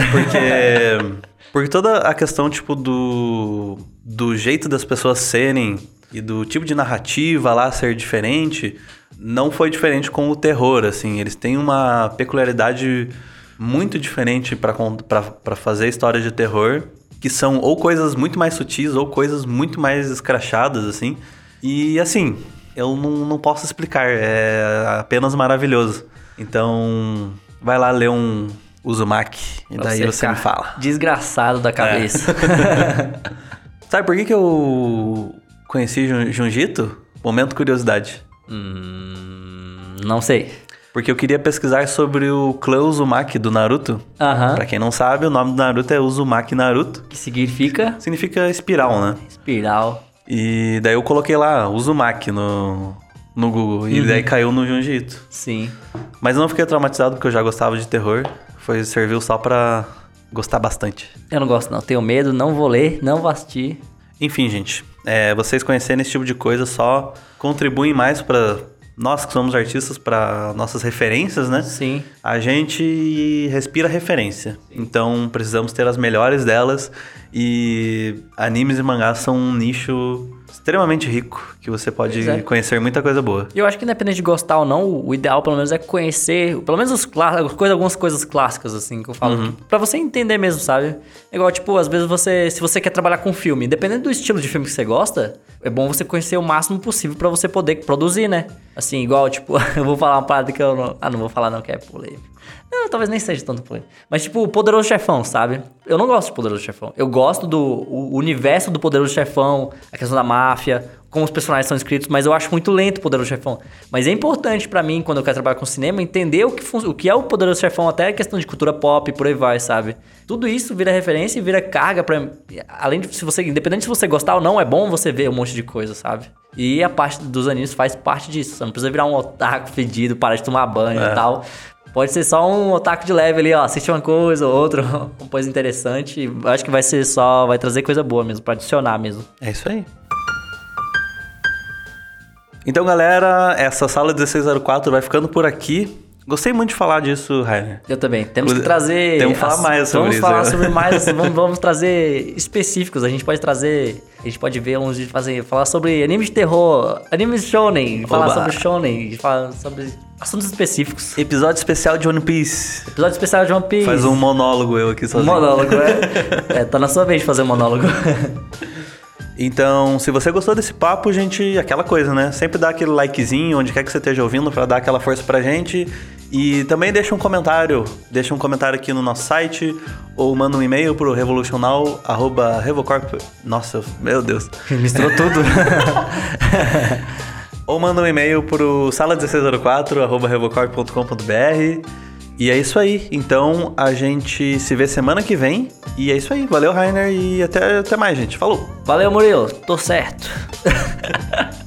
S1: Porque toda a questão, tipo, do jeito das pessoas serem e do tipo de narrativa lá ser diferente, não foi diferente com o terror, assim. Eles têm uma peculiaridade muito diferente pra fazer histórias de terror, que são ou coisas muito mais sutis ou coisas muito mais escrachadas, assim. E, assim, eu não posso explicar, é apenas maravilhoso. Então, vai lá ler um Uzumaki e daí você me fala.
S2: Desgraçado da cabeça.
S1: Sabe por que eu conheci Junji Ito? Momento curiosidade.
S2: Não sei.
S1: Porque eu queria pesquisar sobre o clã Uzumaki do Naruto.
S2: Pra
S1: quem não sabe, o nome do Naruto é Uzumaki Naruto.
S2: Que significa?
S1: Significa espiral, né?
S2: Espiral.
S1: E daí eu coloquei lá Uzumaki no Google. E daí caiu no Junji Ito.
S2: Sim.
S1: Mas eu não fiquei traumatizado porque eu já gostava de terror. Serviu só pra gostar bastante.
S2: Eu não gosto não, tenho medo, não vou ler, não vou assistir.
S1: Enfim, gente, vocês conhecerem esse tipo de coisa só contribuem mais pra nós que somos artistas, pra nossas referências, né?
S2: Sim.
S1: A gente respira referência. Então precisamos ter as melhores delas. E animes e mangás são um nicho extremamente rico, que você pode conhecer muita coisa boa.
S2: E eu acho que independente de gostar ou não, o ideal pelo menos é conhecer, pelo menos algumas coisas clássicas, assim, que eu falo, pra você entender mesmo, sabe? É igual, tipo, às vezes se você quer trabalhar com filme, independente do estilo de filme que você gosta, é bom você conhecer o máximo possível pra você poder produzir, né? Assim, igual, tipo, eu vou falar uma parada que eu não... não vou falar não, que é polêmico. Não, talvez nem seja tanto polêmico. Mas, tipo, o Poderoso Chefão, sabe? Eu não gosto de Poderoso Chefão. Eu gosto do universo do Poderoso Chefão, a questão da máfia, como os personagens são escritos, mas eu acho muito lento o Poderoso Chefão. Mas é importante pra mim, quando eu quero trabalhar com cinema, entender o que é o Poderoso Chefão, até a questão de cultura pop e por aí vai, sabe? Tudo isso vira referência e vira carga pra... Além de independente se você gostar ou não, é bom você ver um monte de coisa, sabe? E a parte dos animes faz parte disso. Você não precisa virar um otaku fedido, parar de tomar banho e tal. Pode ser só um otaku de leve ali, ó, assiste uma coisa ou outra, uma coisa interessante. Acho que vai trazer coisa boa mesmo, pra adicionar mesmo.
S1: É isso aí. Então, galera, essa sala 1604 vai ficando por aqui. Gostei muito de falar disso, Rainer.
S2: Eu também. Temos que trazer...
S1: Temos que falar mais sobre isso.
S2: Vamos falar sobre mais... vamos trazer específicos. A gente pode ver uns de falar sobre anime de terror, anime shonen, falar sobre shonen, falar sobre assuntos específicos.
S1: Episódio especial de One Piece.
S2: Faz
S1: um monólogo eu aqui sozinho.
S2: Monólogo, tá na sua vez de fazer um monólogo.
S1: Então, se você gostou desse papo, gente, aquela coisa, né? Sempre dá aquele likezinho onde quer que você esteja ouvindo pra dar aquela força pra gente. E também deixa um comentário aqui no nosso site ou manda um e-mail pro revolucional@revocorp. Nossa, meu Deus.
S2: Misturou tudo.
S1: Ou manda um e-mail pro sala1604@revocorp.com.br. E é isso aí. Então, a gente se vê semana que vem. E é isso aí. Valeu, Rainer. E até mais, gente. Falou.
S2: Valeu, Murilo. Tô certo.